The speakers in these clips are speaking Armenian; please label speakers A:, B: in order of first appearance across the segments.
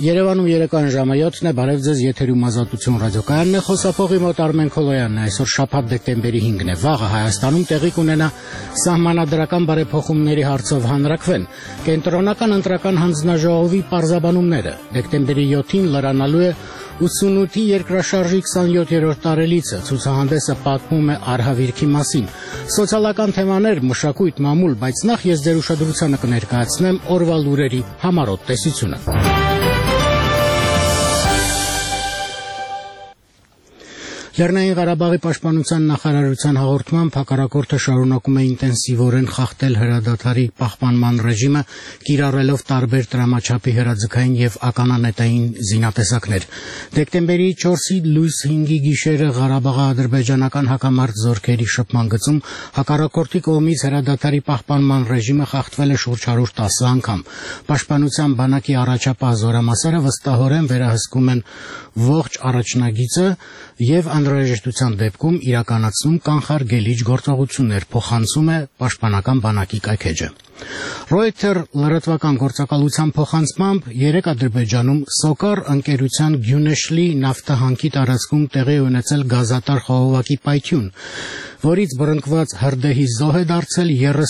A: Երևանում երեկոյան ժամը 7-ն է, բարև ձեզ, եթերում Ազատություն ռադիոկայանն է, խոսափողի մոտ Արմեն Քոլոյանն է, այսօր շաբաթ դեկտեմբերի 5-ն է, վաղը Հայաստանում տեղի կունենա սահմանադրական բարեփոխումների հարցով հանրաքվեն, կենտրոնական ընտրական հանձնաժողովի պարզաբանումները, դեկտեմբերի 7-ին լրանալու է 88-ի երկրաշարժի 27-րդ տարելիցը, ցուցահանդեսը պատմում է արհավիրքի մասին, սոցիալական թեմաներ, մշակույթ, մամուլ, բայց նախ ես ձեր ուշադրությանը կներկայացնեմ օրվա լուրերի համառոտ տեսությունը։ Լեռնային Ղարաբաղի պաշտպանության նախարարության հաղորդմամբ հակառակորդը շարունակում է ինտենսիվորեն խախտել հրադադարի պահպանման ռեժիմը, կիրառելով տարբեր տրամաչափի հրաձգային եւ ականանետային զինատեսակներ։ Դեկտեմբերի 4-ի լույս 5-ի գիշերը Ղարաբաղա-ադրբեջանական հակամարտ զորքերի շփման գծում հակառակորդի կողմից հրադադարի պահպանման ռեժիմը խախտվել է շուրջ 110 անգամ։ Պաշտպանության բանակի առաջապահ զորամասերը վստահորեն վերահսկում են ողջ առաջնագիծը եւ անհրաժեշտության դեպքում իրականացնում կանխարգելիչ գործողություններ, փոխանցում է պաշտպանական բանակի կայքէջը։ Reuters լրատվական գործակալության փոխանցմամբ երեք Ադրբեջանում Սոկար ընկերության Գյունեշլի նավթահանքի տարածքում տեղի ունեցել գազատար խողովակի պայթյուն, որից բռնկված հրդեհի զոհ է դարձել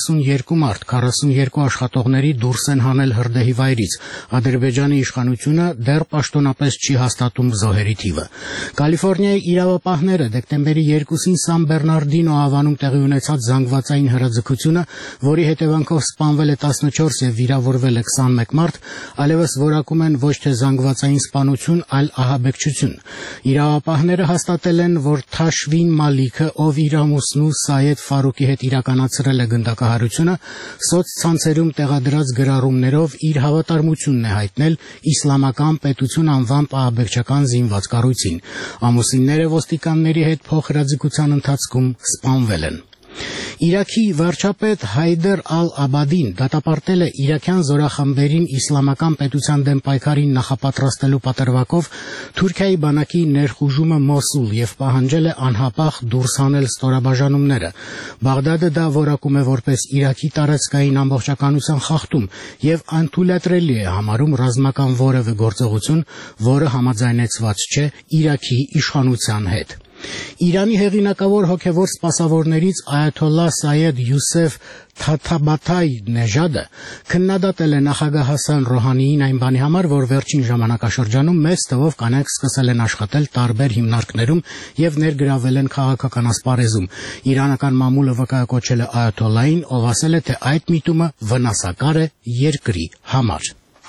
A: 32 մարդ, 42 աշխատողների դուրս են հանել հրդեհի վայրից։ Ադրբեջանի իշխանությունը դեռ պաշտոնապես չի հաստատում զոհերի թիվը։ Կալիֆոռնիայի իրավապահները դեկտեմբերի 2-ին Սան Բեռնարդինո ավանում տեղի ունեցած զանգվածային հրաձգությունը, որի հետևանքով սպանվել է 14 եւ վիրավորվել է 21 մարդ, այլևս որակում են ոչ թե զանգվածային սպանություն, այլ ահաբեկչություն։ Իրավապահները հաստատել են, որ Թաշվին Մալիքը, ով իր ամուսնու Սայեդ Ֆարուկի հետ իրականացրել է գնդակահարությունը, սոցցանցերում տեղադրած գրառումներով իր հավատարմությունն է հայտնել իսլամական պետություն անվամբ ահաբեկչական զինված կառույցին։ Ամուսինները ոստիկանների հետ փոխհրաձգության ընթացքում սպանվել են։ Իրաքի վարչապետ Հայդեր Ալ-Աբադին դատապարտել է իրաքյան զորախմբերին իսլամական պետության դեմ պայքարին նախապատրաստելու պատրվակով Թուրքիայի բանակի ներխուժումը Մոսուլ եւ պահանջել է անհապաղ դուրս հանել ստորաբաժանումները։ Բաղդադը դա որակում է որպես Իրաքի տարածքային ամբողջականության խախտում եւ անթույլատրելի է համարում ռազմական որևէ գործողություն, որը համաձայնեցված չէ Իրաքի իշխանության հետ։ Իրանի հեղինակավոր հոգևոր սպասավորներից Այաթոլլահ Սայեդ Յուսեֆ Թաթաբաթայ Նեժադը քննադատել է նախագահ Հասան Ռոհանիին այն բանի համար, որ վերջին ժամանակաշրջանում մեծ թվով կանայք սկսել են աշխատել տարբեր հիմնարկներում եւ ներգրավել են քաղաքական ասպարեզում։ Իրանական մամուլը վկայակոչել է Այաթոլլահին, ով ասել է, թե այդ միտումը վնասակար է երկրի համար։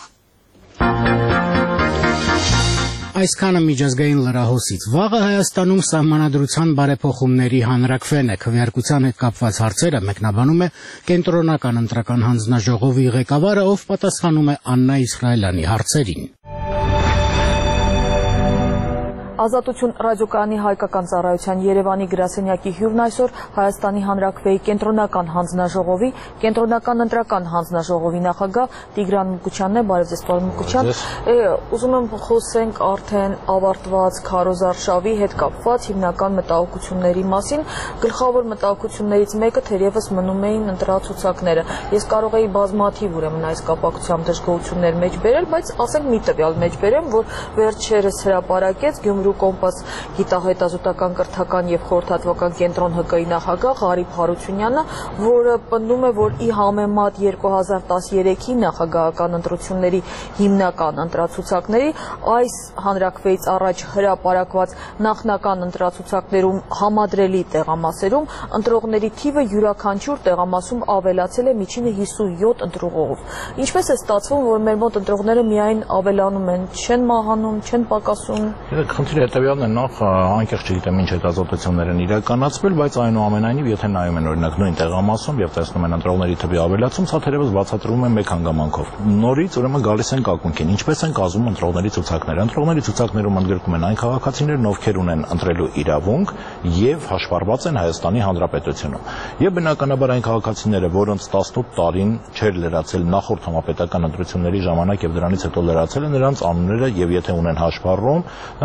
A: Այսքանը միջազգային լրահոսից։ Վաղը Հայաստանում սահմանադրության բարեփոխումների հանրաքվեն է, քվեարկության հետ կապված հարցերը մեկնաբանում է կենտրոնական ընտրական հանձնաժողովի ղեկավարը, ով պատասխանում է Աննա Իսրայելյանի հարցերին։
B: Ազատություն ռադիոկայանի հայկական ծառայության Երևանի գրասենյակի հյուրն այսօր Հայաստանի Հանրաքվեի կենտրոնական հանձնաժողովի, կենտրոնական ընտրական հանձնաժողովի նախագահ Տիգրան Մուկուչյանն է, բարև ձեզ, պարոն Մուկուչյան։ Ուզում եմ խոսենք արդեն ավարտված քարոզարշավի հետ կապված հիմնական մտահոգությունների մասին։ Գլխավոր մտահոգություններից մեկը թերևս մնում էին ընտրացուցակները։ Ես կարող էի բազմաթիվ ուրեմն այս կապակցությամբ դժգոհություններ մեջ բերել, բայց ասենք մի տվյալ մեջ բերեմ, որ վերջերս հրապարակեց Գյումրու Կոմպաս գիտահետազոտական կրթական եւ խորհրդատվական կենտրոն ՀԿ-ի նախագահ Ղարիբ Հարությունյանը, որը պնդում է, որ ի համեմատ 2013-ի նախագահական ընտրությունների հիմնական ընտրացուցակների այս հանրաքվեից առաջ հրապարակված նախնական ընտրացուցակներում համադրելի տեղամասերում ընտրողների թիվը յուրաքանչյուր տեղամասում ավելացել է միջինը 57 ընտրողով։ Ինչպես է ստացվում, որ մեր մոտ ընտրողները միայն ավելանում են, չեն մահանում, չեն պակասում։
C: Հետևյալն է, նախ անկեղծ չգիտեմ ինչ հետազոտություններ են իրականացվել, բայց այնուամենայնիվ եթե նայում են օրինակ նույն տեղամասում եւ տեսնում են ընտրողների թվի ավելացում, սա թերևս բացատրվում է մեկ հանգամանքով։ Նորից ուրեմն գալիս են ակունքին, ինչպես են կազմում ընտրողների ցուցակները։ Ընտրողների ցուցակներում ընդգրկում են այն քաղաքացիներն, ովքեր ունեն ընտրելու իրավունք եւ հաշվառված են Հայաստանի Հանրապետությունում։ Եվ բնականաբար այն քաղաքացիները, որոնց 18 տարին չէր լրացել նախորդ համապետական ընտրությունների ժամանակ եւ դրանից հետո լրացել են, նրանց անունները եւ եթե ունեն հաշվառում, նրանց անունները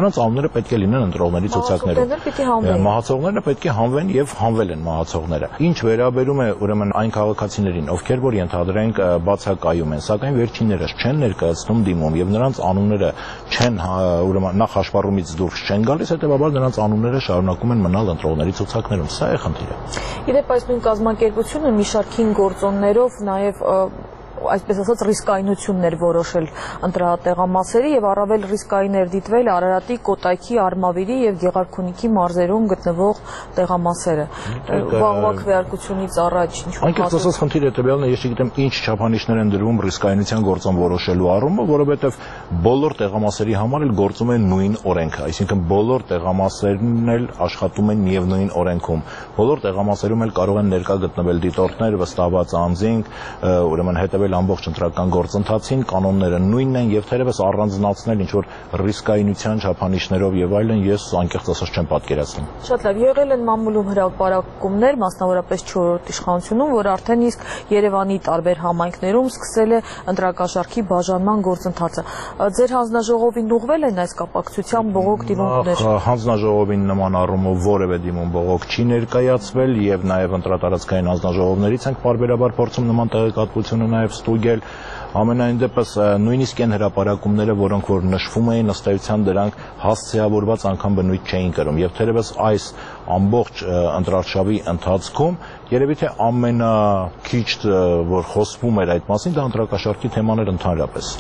C: մահացողները պետք է լինեն ընտրողների ցուցակներում։ Մահացողները պետք է հանվեն եւ հանվել են մահացողները։ Ինչ վերաբերում է ուրեմն այն քաղաքացիներին, ովքեր որ ենթադրենք բացակայում են, սակայն վերջիններս չեն ներկայացնում դիմում եւ նրանց անունները չեն ուրեմն նախ հաշվառումից դուրս չեն գալիս, հետեւաբար նրանց անունները շարունակում են մնալ ընտրողների ցուցակներում։ Սա է խնդիրը։
B: Իդեպ այս նույն կազմակերպությունը մի շարքին գործոններով նաեւ այսպես ասած ռիսկայնություններ որոշել ընտրատեղամասերի եւ առավել ռիսկային էր դիտվել Արարատի, Կոտայքի, Արմավիրի եւ Գեղարքունիքի մարզերում գտնվող տեղամասերը։ Վաղվա քվեարկությունից առաջ
C: անկեղծ ասած խնդիրը հետեւյալն է, ես չգիտեմ ինչ չափանիշներ են դրվում ռիսկայնության գործոն որոշելու առումով, որովհետեւ բոլոր տեղամասերի համար էլ գործում է նույն օրենքը, այսինքն բոլոր տեղամասերն էլ աշխատում են միևնույն օրենքում։ Բոլոր տեղամասերում էլ կարող են ներկա գտնվել դիտորդներ, վստահված անձինք, ուրեմն հետեւել ամբողջ ընտրական գործընթացին, կանոնները նույնն են եւ թերևս առանձնացնել ինչ որ ռիսկայնության չափանիշներով եւ այլն ես անկեղծ ասած չեմ պատկերացնում։
B: Շատ լավ, եղել են մամուլում հրապարակումներ, մասնավորապես 4-րդ իշխանությունում, որ արդեն իսկ Երևանի տարբեր համայնքներում սկսել է ընտրակաշառքի բաժանման գործընթացը։ Ձեր հանձնաժողովին ուղղվել են այս կապակցությամբ բողոք դիմումներ։
C: Հանձնաժողովին նման առումով որևէ դիմում բողոք չի ներկայացվել եւ նաեւ ընտրատարածքային հանձնաժողովներից ենք պարբերաբար փորձում նման տեղեկատվությունը նաեւ ստուգել, ամենայն դեպս նույնիսկ այն հրապարակումները, որոնք որ նշվում էին, ըստ էության դրանք հասցեավորված անգամ բնույթ չէին կրում եւ թերևս այս ամբողջ ընտրարշավի ընթացքում երևի թե ամենաքիչ որ խոսվում էր այդ մասին դա ընտրակաշառքի թեման էր ընդհանրապես։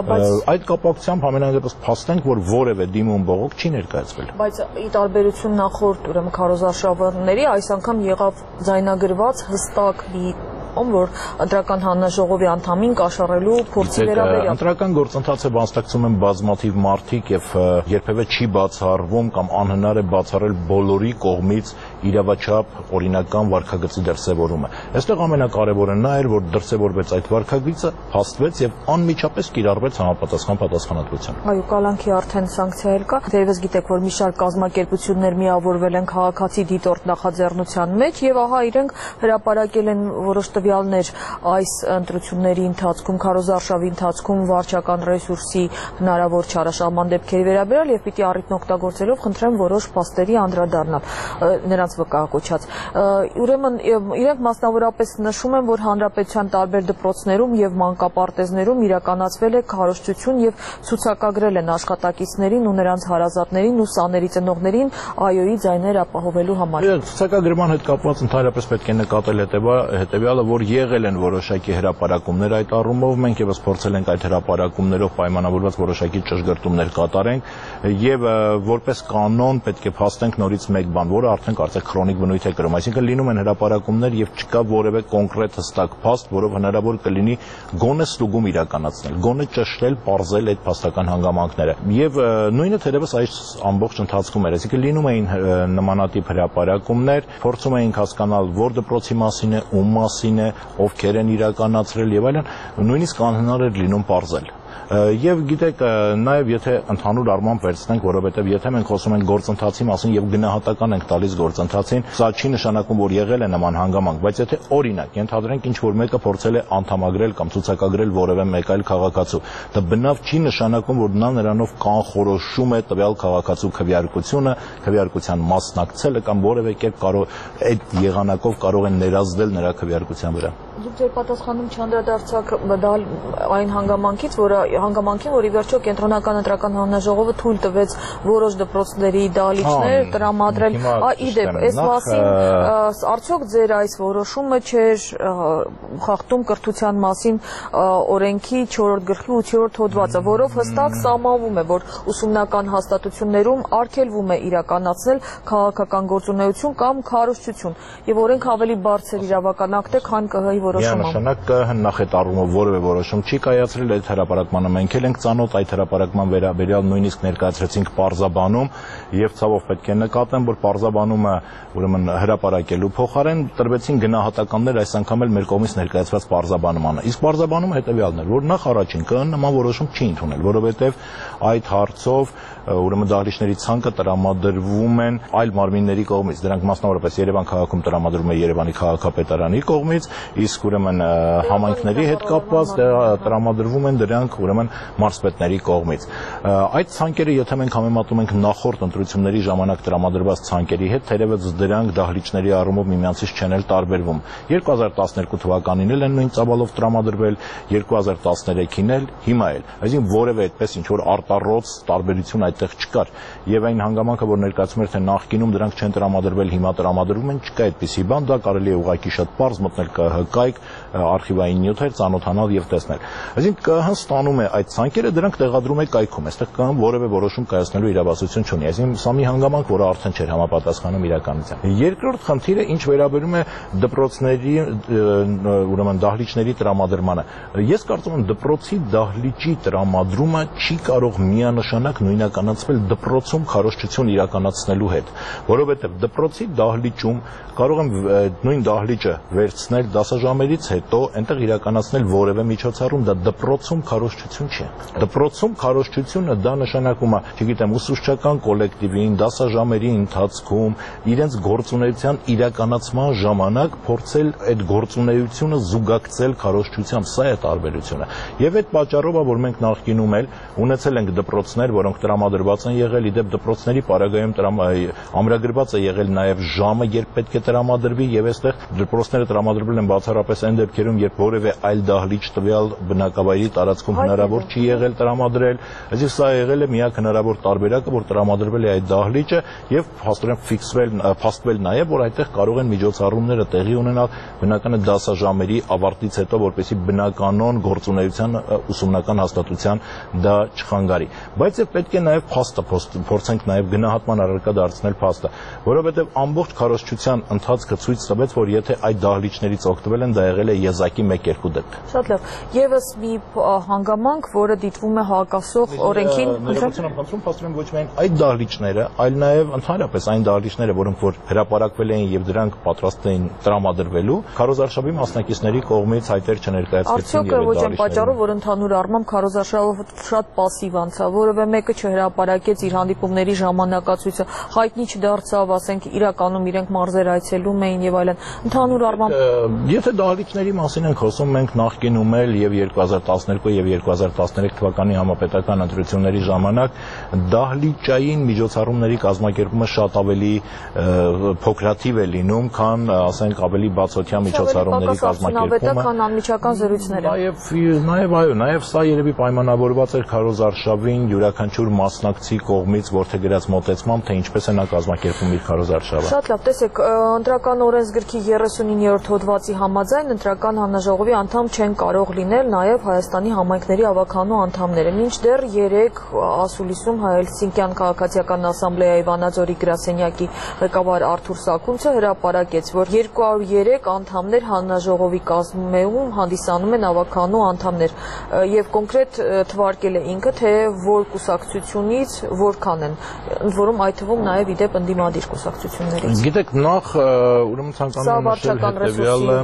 C: Այդ կապակցությամբ ամենայն դեպս փաստենք, որ որևէ դիմում բողոք չի ներկայացվել։
B: Բայց ի տարբերություն նախորդ ուրեմն քարոզարշավների այս անգամ եղավ ձայնագրված հստակ մի որ ընտրական հանձնաժողովի անդամին կաշառելու փորձի վերաբերյալ։
C: Ընտրական գործընթացը բացակցում են բազմաթիվ մարդիկ եւ երբևէ չի բացառվում կամ անհնար է բացառել բոլորի կողմից իրավաչափ օրինական վարքագծի դրսևորումը։ Այստեղ ամենակարևորը նա էր, որ դրսևորվեց այդ վարքագիծը, հաստվեց եւ անմիջապես կիրառվեց համապատասխան պատասխանատվության։
B: Այո, կալանքի արդեն սանկցիա էլ կա։ Դերևս գիտեք, որ մի շարք կազմակերպություններ միավորվել են քաղաքացի դիտորդ նախաձեռնության մեջ եւ ահա իրենք հրապարակել են որոշ տվյալներ այս ընտրությունների ընթացքում, քարոզարշավի ընթացքում վարչական ռեսուրսի հնարավոր չարաշահման դեպքերի վերաբերյալ եւ պիտի առիթն օգտագործելով խնդրեմ որոշ փաստերի անդրադառնալ նրանց վկայակոչած։ Ուրեմն իրենք մասնավորապես նշում են, որ հանրապետության տարբեր դպրոցներում եւ մանկապարտեզներում իրականացվել է քարոզչություն եւ ցուցակագրել են աշխատակիցներին ու նրանց հարազատներին ու սաների ծնողներին ԱՅՈ-ի ձայներ ապահովելու համար։
C: Ցուցակագրման հետ կապված ընդհանրապես պետք է նկատել հետեւյալը, որ եղել են որոշակի հրապարակումներ այդ առումով, մենք եւս փորձել ենք այդ հրապարակումներով պայմանավորված որոշակի ճշգրտումներ կատարենք եւ որպես կանոն պետք է փաստենք նորից մեկ բան, որը արդեն կարծեք քրոնիկ բնույթ է կրում, այսինքն լինում են հրապարակումներ եւ չկա որևէ կոնկրետ հստակ փաստ, որով հնարավոր կլինի գոնե ստուգում իրականացնել, գոնե ճշտել, պարզել այդ փաստական հանգամանքները։ Եվ նույնը թերևս այս ամբողջ ընթացքում էր, այսինքն լինում էին նմանատիպ հրապարակումներ, փորձում էինք հասկանալ որ դպրոցի մասին է, ում մասին է, ովքեր են իրականացրել եւ այլն, նույնիսկ անհնար էր լինում պարզել։ Եվ գիտեք, նաև եթե ընդհանուր առմամբ վերցնենք, որովհետև եթե մենք խոսում ենք գործընթացի մասին եւ գնահատական ենք տալիս գործընթացին, սա չի նշանակում, որ եղել է նման հանգամանք, բայց եթե օրինակ ենթադրենք ինչ որ մեկը փորձել է անդամագրել կամ ցուցակագրել որևէ մեկ այլ քաղաքացու, դա բնավ չի նշանակում, որ նա նրանով կանխորոշում է տվյալ քաղաքացու քվեարկությունը, քվեարկության մասնակցելը կամ որևէ կերպ կարող այդ եղանակով կարող են ներազդել նրա քվեարկության վրա։
B: Դուք ձեր պատասխանում չանդրադարձաք այն հանգամանքին, որ ի վերջո կենտրոնական ընտրական հանձնաժողովը թույլ տվեց որոշ դպրոցների դահլիճներ տրամադրել։ Իդեպ, այս մասին արդյոք ձեր այս որոշումը չէր խախտում կրթության մասին օրենքի 4-րդ գլխի 8-րդ հոդվածը, որով հստակ սահմանվում է, որ ուսումնական հաստատություններում արգելվում է իրականացնել քաղաքական գործունեություն կամ քարոզչություն, եւ օրենք ավելի բարձր իրավական ակտ է, քան ԿՀ-ի որոշումը։
C: Միանշանակ նախ այդ առումով որևէ որոշում չի կայացրել, այդ հրապարակմանը մենք էլ ենք ծանոթ, այդ հրապարակման վերաբերյալ նույնիսկ ներկայացրեցինք պարզաբանում եւ ցավով պետք է նկատեմ, որ պարզաբանումը ուրեմն հրապարակելու փոխարեն տրվեցին գնահատականներ այս անգամ էլ մեր կողմից ներկայացված պարզաբանմանը։ Իսկ պարզաբանումը հետեւյալն էր, որ նախ առաջին ԿԸ նման որոշում չի ընդունել, որովհետեւ այդ հարցով ուրեմն դահլիճների ցանկը տրամադրվում են այլ մարմինների կողմից, դրանք մասնավորապես Երևան քաղաքում տրամադրվում է Երևանի քաղաքապետարանի կողմից, իսկ իսկ ուրեմն համայնքների հետ կապված տրամադրվում են դրանք ուրեմն մարզպետների կողմից։ Այդ ցանկերը, եթե մենք համեմատում ենք նախորդ ընտրությունների ժամանակ տրամադրված ցանկերի հետ, թերևս դրանք դահլիճների առումով միմյանցից չեն էլ տարբերվում։ 2012 թվականին էլ են նույն ծավալով տրամադրվել, 2013-ին էլ, հիմա էլ։ Այսինքն որևէ այդպես ինչ որ արտառոց տարբերություն այդտեղ չկար։ Եվ այն հանգամանքը, որ ներկայացում էր, թե նախկինում դրանք չեն տրամադրվել, հիմա տրամադրվում են, չկա այդպիսի բան, դա կարելի է ուղղակի շատ պարզ մտնել ՀԿ-ի արխիվային նյութեր, ծանոթանալ եւ տեսնել։ Այսինքն ԿՀ-ն ստանում է այդ ցանկերը, դրանք տեղադրում է կայքում, այստեղ ԿՀ-ն որևէ որոշում կայացնելու իրավասություն չունի։ Այսինքն սա մի հանգամանք, որը արդեն չէր համապատասխանում իրականությանը։ Երկրորդ խնդիրը, ինչ վերաբերում է դպրոցների, ուրեմն դահլիճների տրամադրմանը։ Ես կարծում եմ դպրոցի դահլիճի տրամադրումը չի կարող միանշանակ նույնականացվել դպրոցում քարոզչություն իրականացնելու հետ, որովհետև դպրոցի դահլիճում կարող եմ նույն դահլիճը վերցնել դասաժամերից հետո այնտեղ իրականացնել որևէ միջոցառում, դա դպրոցում քարոզչություն չէ։ Դպրոցում քարոզչությունը դա նշանակում է, չգիտեմ, ուսուցչական կոլեկտիվին, դասաժամերի ընթացքում իրենց գործունեության իրականացման ժամանակ փորձել այդ գործունեությունը զուգակցել քարոզչությամբ, սա է տարբերությունը։ Եվ այդ պատճառով է, որ մենք նախկինում էլ ունեցել ենք դպրոցներ, որոնք տրամադրված են եղել, իդեպ դպրոցների պարագայում ամրագրված է եղել նաև ժամը, երբ պետք է տրամադրվի, եւ այստեղ դպրոցները տրամադրվել են բացառապես այն դեպքերում, երբ որևէ այլ դահլիճ տվյալ բնակավայրի տարածքում հնարավոր չի եղել տրամադրել, այսինքն սա եղել է միակ հնարավոր տարբերակը, որ տրամադրվել է այդ դահլիճը եւ փաստորեն փաստվել նաև, որ այդտեղ կարող են միջոցառումները տեղի ունենալ բնական դասաժամերի ավարտից հետո, որպեսզի բնականon գործունեության ուսումնական հաստատության դա չխանգարի։ Բայց եւ պետք է նաև փաստը փորձենք նաև գնահատման առարկա դարձնել փաստը, որովհետեւ ամբողջ քարոզչության ընթացքը ցույց տվեց, որ եթե այդ դահլիճներից օգտվել են, դա եղել է եզակի 1-2 դեպք։
B: Շատ լավ։ Եվս մի հանգամանք, որը դիտվում է հակասող օրենքին,
C: փաստորեն ոչ միայն այդ դահլիճները, այլ նաև ընդհանրապես այն դահլիճները, որոնք որ հրապարակվել էին եւ դրանք պատրաստ էին տրամադրվելու, քարոզարշավի մասնակիցների կողմից հայտեր չներկայացվեցին եւ
B: ոչ այն պատճառով, որ ընդհանուր առմամբ քարոզարշավը շատ պասիվ անցավ, որևէ մեկը չհրապարակեց իր հանդիպումների ժամանակացույցը, հայտնի չդարձավ, ասենք իրականում իրենք մարզեր այցելում էին եւ այլն։ Ընդհանուր առմամբ
C: եթե դահլիճների մասին ենք խոսում, մենք նախկինում էլ եւ 2012 եւ 2013 թվականի համապետական ընտրությունների ժամանակ դահլիճային միջոցառումների կազմակերպումը շատ ավելի փոքրաթիվ է լինում, քան ասենք ավելի բացօթյա միջոցառումների կազմակերպումը,
B: քան անմիջական զրույցները։
C: Նաեւ սա երևի պայմանավորված էր քարոզարշավին յուրաքանչյուր մասնակցի կողմից որդեգրած մոտեցմամբ, թե ինչպես է նա կազմակերպում իր քարոզարշավը։
B: Շատ լավ, տեսեք, ընտրական օրենսգրքի 39-րդ հոդվածի համաձայն ընտրական հանձնաժողովի անդամ չեն կարող լինել նաև Հայաստանի համայնքների ավականու անդամները։ Մինչդեռ 3 ասուլիսում Հելսինկյան քաղաքացիական ասամբլեայի Վանաձորի գրասենյակի ղեկավար Արթուր Սաքունցը հրապարակեց, որ 203 անդամներ հանձնաժողովի կազմում հանդիսանում են ավականու անդամներ եւ կոնկրետ թվարկել է ինքը, թե որ կուսակցությունից որքան են, ընդ որում այդ թվում նաև իդեպ ընդդիմադիր կուսակցություններից։
C: Գիտեք, նախ ուրեմն ցանկանում եմ հետեւյալը,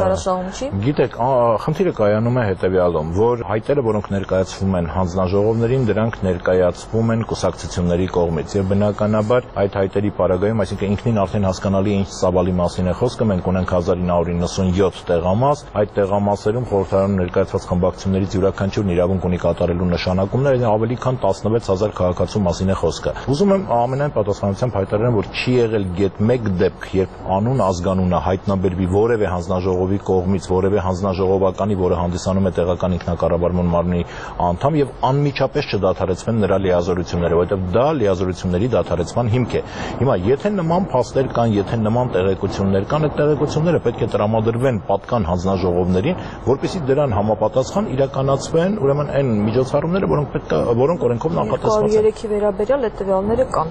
C: գիտեք, խնդիրը կայանում է հետեւյալում, որ հայտերը, որոնք ներկայացվում են հանձնաժողովներին, դրանք ներկայացվում են կուսակցությունների կողմից եւ բնականաբար այդ հայտերի պարագայում, այսինքն ինքնին արդեն հասկանալի է ինչ ծավալի մասին է խոսքը, մենք ունենք 1997 տեղամաս, այդ տեղամասերում խորհրդարանում ներկայացված խմբակցություններից յուրաքանչյուրն իրավունք ունի կատարելու նշանակումներ, ավելի քան 16000 քաղաքացու մասին է խոսքը։ Ուզում եմ ամենայն պատասխանությամբ հայտարարեմ, որ չի եղել գեթ մեկ դեպք, երբ անուն ազգանունը հայտնաբերվի որևէ հանձնաժողովի կողմից, որևէ հանձնաժողովականի, որը հանդիսանում է տեղական ինքնակառավարման մարմնի անդամ եւ անմիջապես չդադարեցվեն նրա լիազորությունները, որովհետեւ դա լիազորությունների դադարեցման հիմք է։ Հիմա եթե նման փաստեր կան, եթե նման տեղեկություններ կան, այդ տեղեկությունները պետք է տրամադրվեն պատկան հանձնաժողովներին, որպեսզի դրան համապատասխան իրականացվեն ուրեմն այն միջոցառումները, որոնք օրենքով նախատեսված են։
B: 3-ի վերաբերյալ այդ տվյալները կան։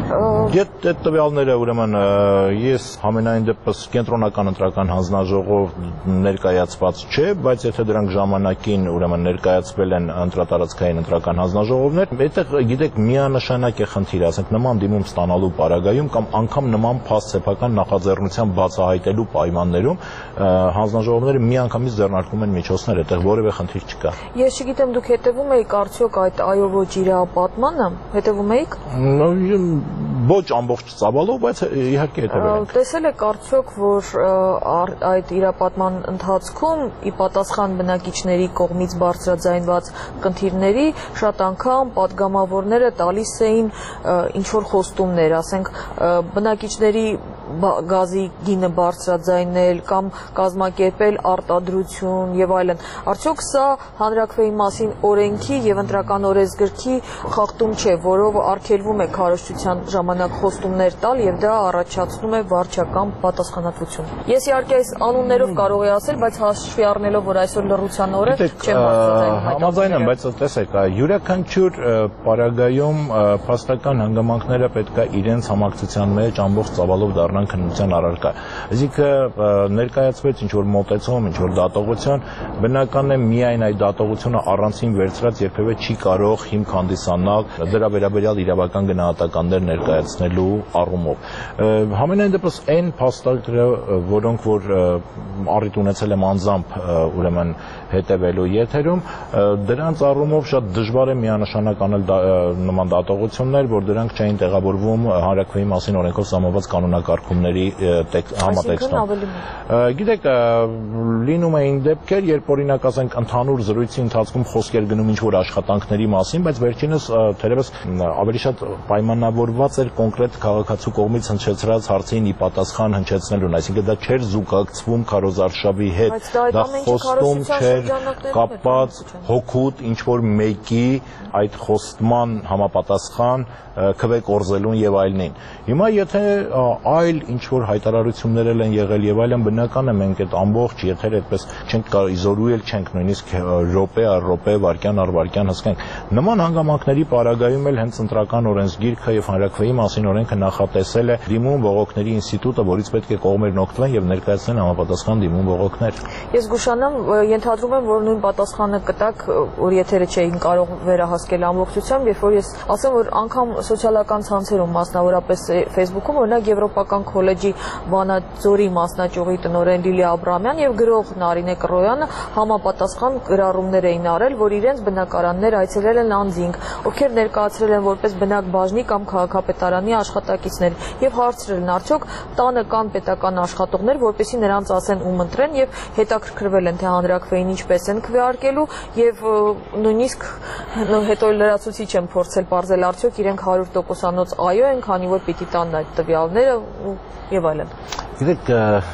C: Այդ տվյալները ուրեմն ես համենայն դեպս կենտրոնական ընտրական հանձնաժողով ներկայացված չէ, բայց եթե դրանք ժամանակին ուրեմն ներկայացվել են ընտրատարածքային ընտրական հանձնաժողովներ, այդտեղ գիտեք միանշանակ է խնդիրը, ասենք նման դիմում ստանալու պարագայում կամ անգամ նման փաստ սեփական նախաձեռնության բացահայտելու պայմաններում հանձնաժողովները միանգամից ձեռնարկում են միջոցներ, այդտեղ որևէ խնդիր չկա։
B: Ես չգիտեմ, դուք հետևում եք արդյոք այդ այո ոչ իրապատմանը, հետևում եք։
C: ոչ ամբողջ ծավալով, բայց իհարկե հետևել ենք։
B: Տեսել եք արդյոք, որ այդ իրապատման ընթացքում ի պատասխան բնակիչների կողմից բարձրաձայնված խնդիրների շատ անգամ պատգամավորները տալիս էին ինչ-որ խոստումներ, ասենք բնակիչների գազի գինը բարձրաձայնել կամ կազմակերպել արտադրություն եւ այլն։ Արդյոք սա հանրաքվեի մասին օրենքի եւ ընտրական օրենսգրքի խախտում չէ, որով արգելվում է քարոզչության ժամանակ խոստումներ տալ եւ դա առաջացնում է վարչական պատասխանատվություն։ Ես իհարկե այս անուններով կարող եմ ասել, բայց հաշվի առնելով, որ այսօր լռության օր է, չեմ բարձրացնում։
C: Համաձայն եմ, բայց տեսեք, յուրաքանչյուր պարագայում փաստական հանգամանքները պետք է իրենց համակցության մեջ ամբողջ ծավալով դառնան քննության առարկա։ Այսինքն ներկայացվեց ինչ-որ մոտեցում, ինչ-որ դատողություն, բնական է միայն այդ դատողությունը առանցին վերցրած երբևէ չի կարող հիմք հանդիսանալ դրա վերաբերյալ իրավական գնահատականներ ներկայացնելու առումով։ Համենայն դեպս այն փաստարկները, որոնք որ առիթ ունեցել եմ անձամբ ուրեմն հետևելու եթերում, դրանց առումով շատ դժվար է միանշանակ անել նման դատողություններ, որ դրանք չէին տեղավորվում հանրաքվեի մասին օրենքով սահմանված կանոնակարգումների համատեքստում։ Գիտեք, լինում էին դեպքեր, երբ օրինակ ասենք ընդհանուր զրույցի ընթացքում խոսքեր գնում ինչ-որ աշխատանքների մասին, բայց վերջինս թերևս ավելի շատ պայմանավորված էր կոնկրետ քաղաքացու կողմից հնչեցրած հարցին ի պատասխան հնչեցնելուն, այսինքն դա չէր զուգակցվում քարոզարշավի հետ, դա խոստում չէր կապված հոգուտ ինչ-որ մեկի այդ խոստման համապատասխան քվե կորզելուն եւ այլնին։ Հիմա եթե այլ ինչ-որ հայտարարություններ են եղել եւ այլն, բնական է մենք այդ ամբողջ եթերը այդպես չենք կարող իզոլուել, չենք նույնիսկ րոպե առ րոպե, վայրկյան առ վայրկյան հսկենք։ Նման հանգամանքների պարագայում էլ հենց ընտրական օրենսգիրքը եւ հանրաքվեի մասին օրենքը նախատեսել է դիմում բողոքների ինստիտուտը, որից պետք է կողմերն օգտվեն եւ ներկայացնեն համապատասխան դիմում բողոքներ։
B: Ես գուշանամ, ենթադրում եմ, որ նույն պատասխանը կտակ, որ եթերը չէին կարող վերահասկել ամբողջությամբ, երբ որ ես ասեմ, որ անգամ սոցիալական ցանցերում, մասնավորապես Facebook-ում, օրինակ Եվրոպական քոլեջի Վանաձորի մասնաճյուղի տնօրեն Լիլիա Աբրամյան եւ գրող Նարինե Կռոյանը համապատասխան գրառումներ էին արել, որ իրենց բնակարաններ այցելել են անձինք, ովքեր ներկայացրել են որպես բնակ բաժնի կամ քաղաքապետարանի աշխատակիցներ եւ հարցրել են արդյոք տանը կան պետական աշխատողներ, որպեսզի նրանց ասեն ում ընտրեն եւ հետաքրքրվել են թե հանրաքվեին ինչպես են քվեարկելու եւ նույնիսկ հետո լրացուցիչ եմ փորձել բարձել արդյոք իրենք 100%-անոց այո են, քանի որ պիտի տան այդ տվյալները եւ այլն։
C: Գիտեք,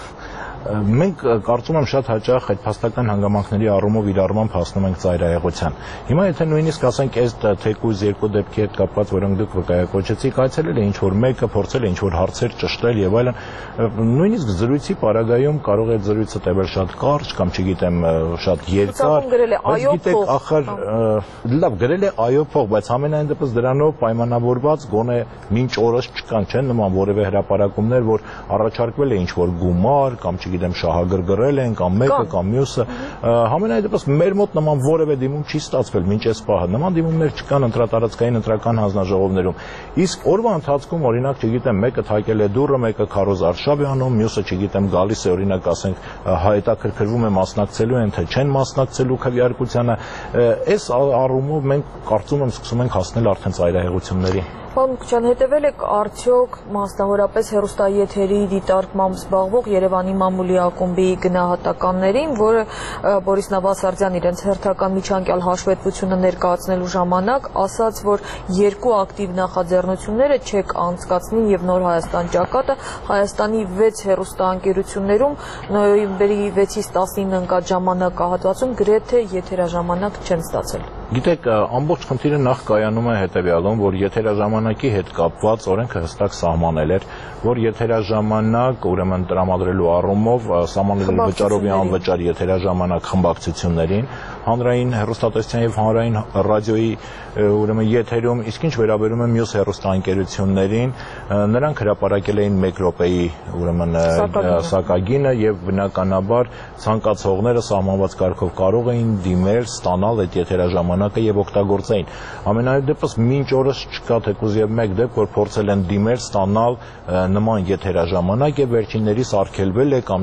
C: մենք կարծում եմ շատ հաճախ այդ փաստական հանգամանքների առումով իրարմամբ հասնում ենք ծայրահեղության։ Հիմա եթե նույնիսկ ասենք այս թեկուզ երկու դեպքի հետ կապված, որոնք դուք վկայակոչեցիք, այցելել է ինչ-որ մեկը, փորձել է ինչ-որ հարցեր ճշտել եւ այլն, նույնիսկ զրույցի պարագայում կարող է զրույցը տևել շատ կարճ կամ չգիտեմ շատ երկար, բայց գիտեք, ախր լավ գրել է այո փող, բայց ամենայն դեպս դրանով պայմանավորված գոնե մինչ օրս չկան, չեն նման որևէ հրապարակումներ, որ առաջարկվել է ինչ-որ գումար կամ չգիտեմ շահագրգռել են կամ մեկը կամ մյուսը, համենայն դեպս մեր մոտ նման որևէ դիմում չի ստացվել մինչ այս պահը, նման դիմումներ չկան ընտրատարածքային ընտրական հանձնաժողովներում, իսկ օրվա ընթացքում օրինակ չգիտեմ մեկը թակել է դուռը, մեկը քարոզ արշավ է անում, մյուսը չգիտեմ գալիս է օրինակ ասենք հետաքրքրվում է մասնակցելու են թե չեն մասնակցելու քվեարկությանը, այս առումով մենք կարծում եմ սկսում ենք հասնել արդեն ծայրահեղությունների։
B: Պարոն Քուչյան, հետևել եք արդյոք մասնավորապես հեռուստաեթերի դիտարկմամբ զբաղվող Երևանի մամուլի ակումբի գնահատականներին, որը Բորիս Նավասարդյան իրենց հերթական միջանկյալ հաշվետվությունը ներկայացնելու ժամանակ ասաց, որ երկու ակտիվ նախաձեռնությունները չեք անցկացնի եւ Նոր Հայաստան ճակատը Հայաստանի 6 հեռուստաընկերություններում նոյեմբերի 6-ից 19 ընկած ժամանակահատվածում գրեթե եթերաժամանակ չեն ստացել։
C: Գիտեք, ամբողջ խնդիրը նախ կայանում է հետևյալում, որ եթերաժամանակի հետ կապված օրենքը հստակ սահմանել էր, որ եթերաժամանակ ուրեմն տրամադրելու առումով սահմանել էր վճարովի անվճար եթերաժամանակ խմբակցություններին, հանրային հեռուստատեսության եւ հանրային ռադիոյի ուրեմն եթերում, իսկ ինչ վերաբերում է մյուս հեռուստաընկերություններին, նրանք հրապարակել էին 1 րոպեի ուրեմն սակագինը եւ բնականաբար ցանկացողները սահմանված կարգով կարող էին դիմել, ստանալ այդ եթերաժամանակը եւ օգտագործեին։ Ամենայն դեպս մինչ օրս չկա թեկուզ եւ մեկ դեպք, որ փորձել են դիմել, ստանալ նման եթերաժամանակ եւ վերջիններիս արգելվել է կամ չի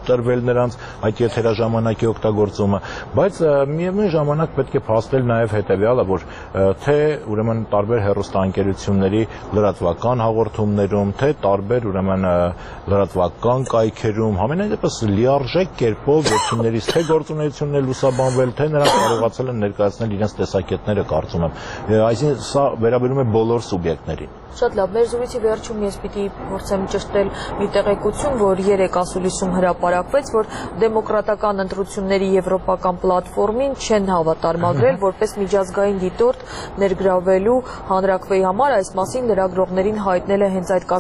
C: տրվել նրանց այդ եթերաժամանակի օգտագործումը, բայց միևնույն ժամանակ պետք է փաստել նաև հետևյալը, որ թե ուրեմն տարբեր հեռուստաընկերությունների լրատվական հաղորդումներում, թե տարբեր ուրեմն լրատվական կայքերում, համենայն դեպս լիարժեք կերպով վերջիններիս թե գործունեությունն է լուսաբանվել, թե նրանք կարողացել են ներկայացնել իրենց տեսակետները, կարծում եմ, այսինքն սա վերաբերում է բոլոր սուբյեկտներին։
B: Շատ լավ, մեր զրույցի վերջում ես պիտի փորձեմ ճշտել մի տեղեկություն, որ երեք ասուլիսում հրապարակվեց, որ դեմոկրատական ընտրությունների եվրոպական պլատֆորմին չեն հավատարմագրել որպես միջազգային դիտորդ ներգրավելու հանրաքվեի համար, այս մասին լրագրողներին հայտնել է հենց այդ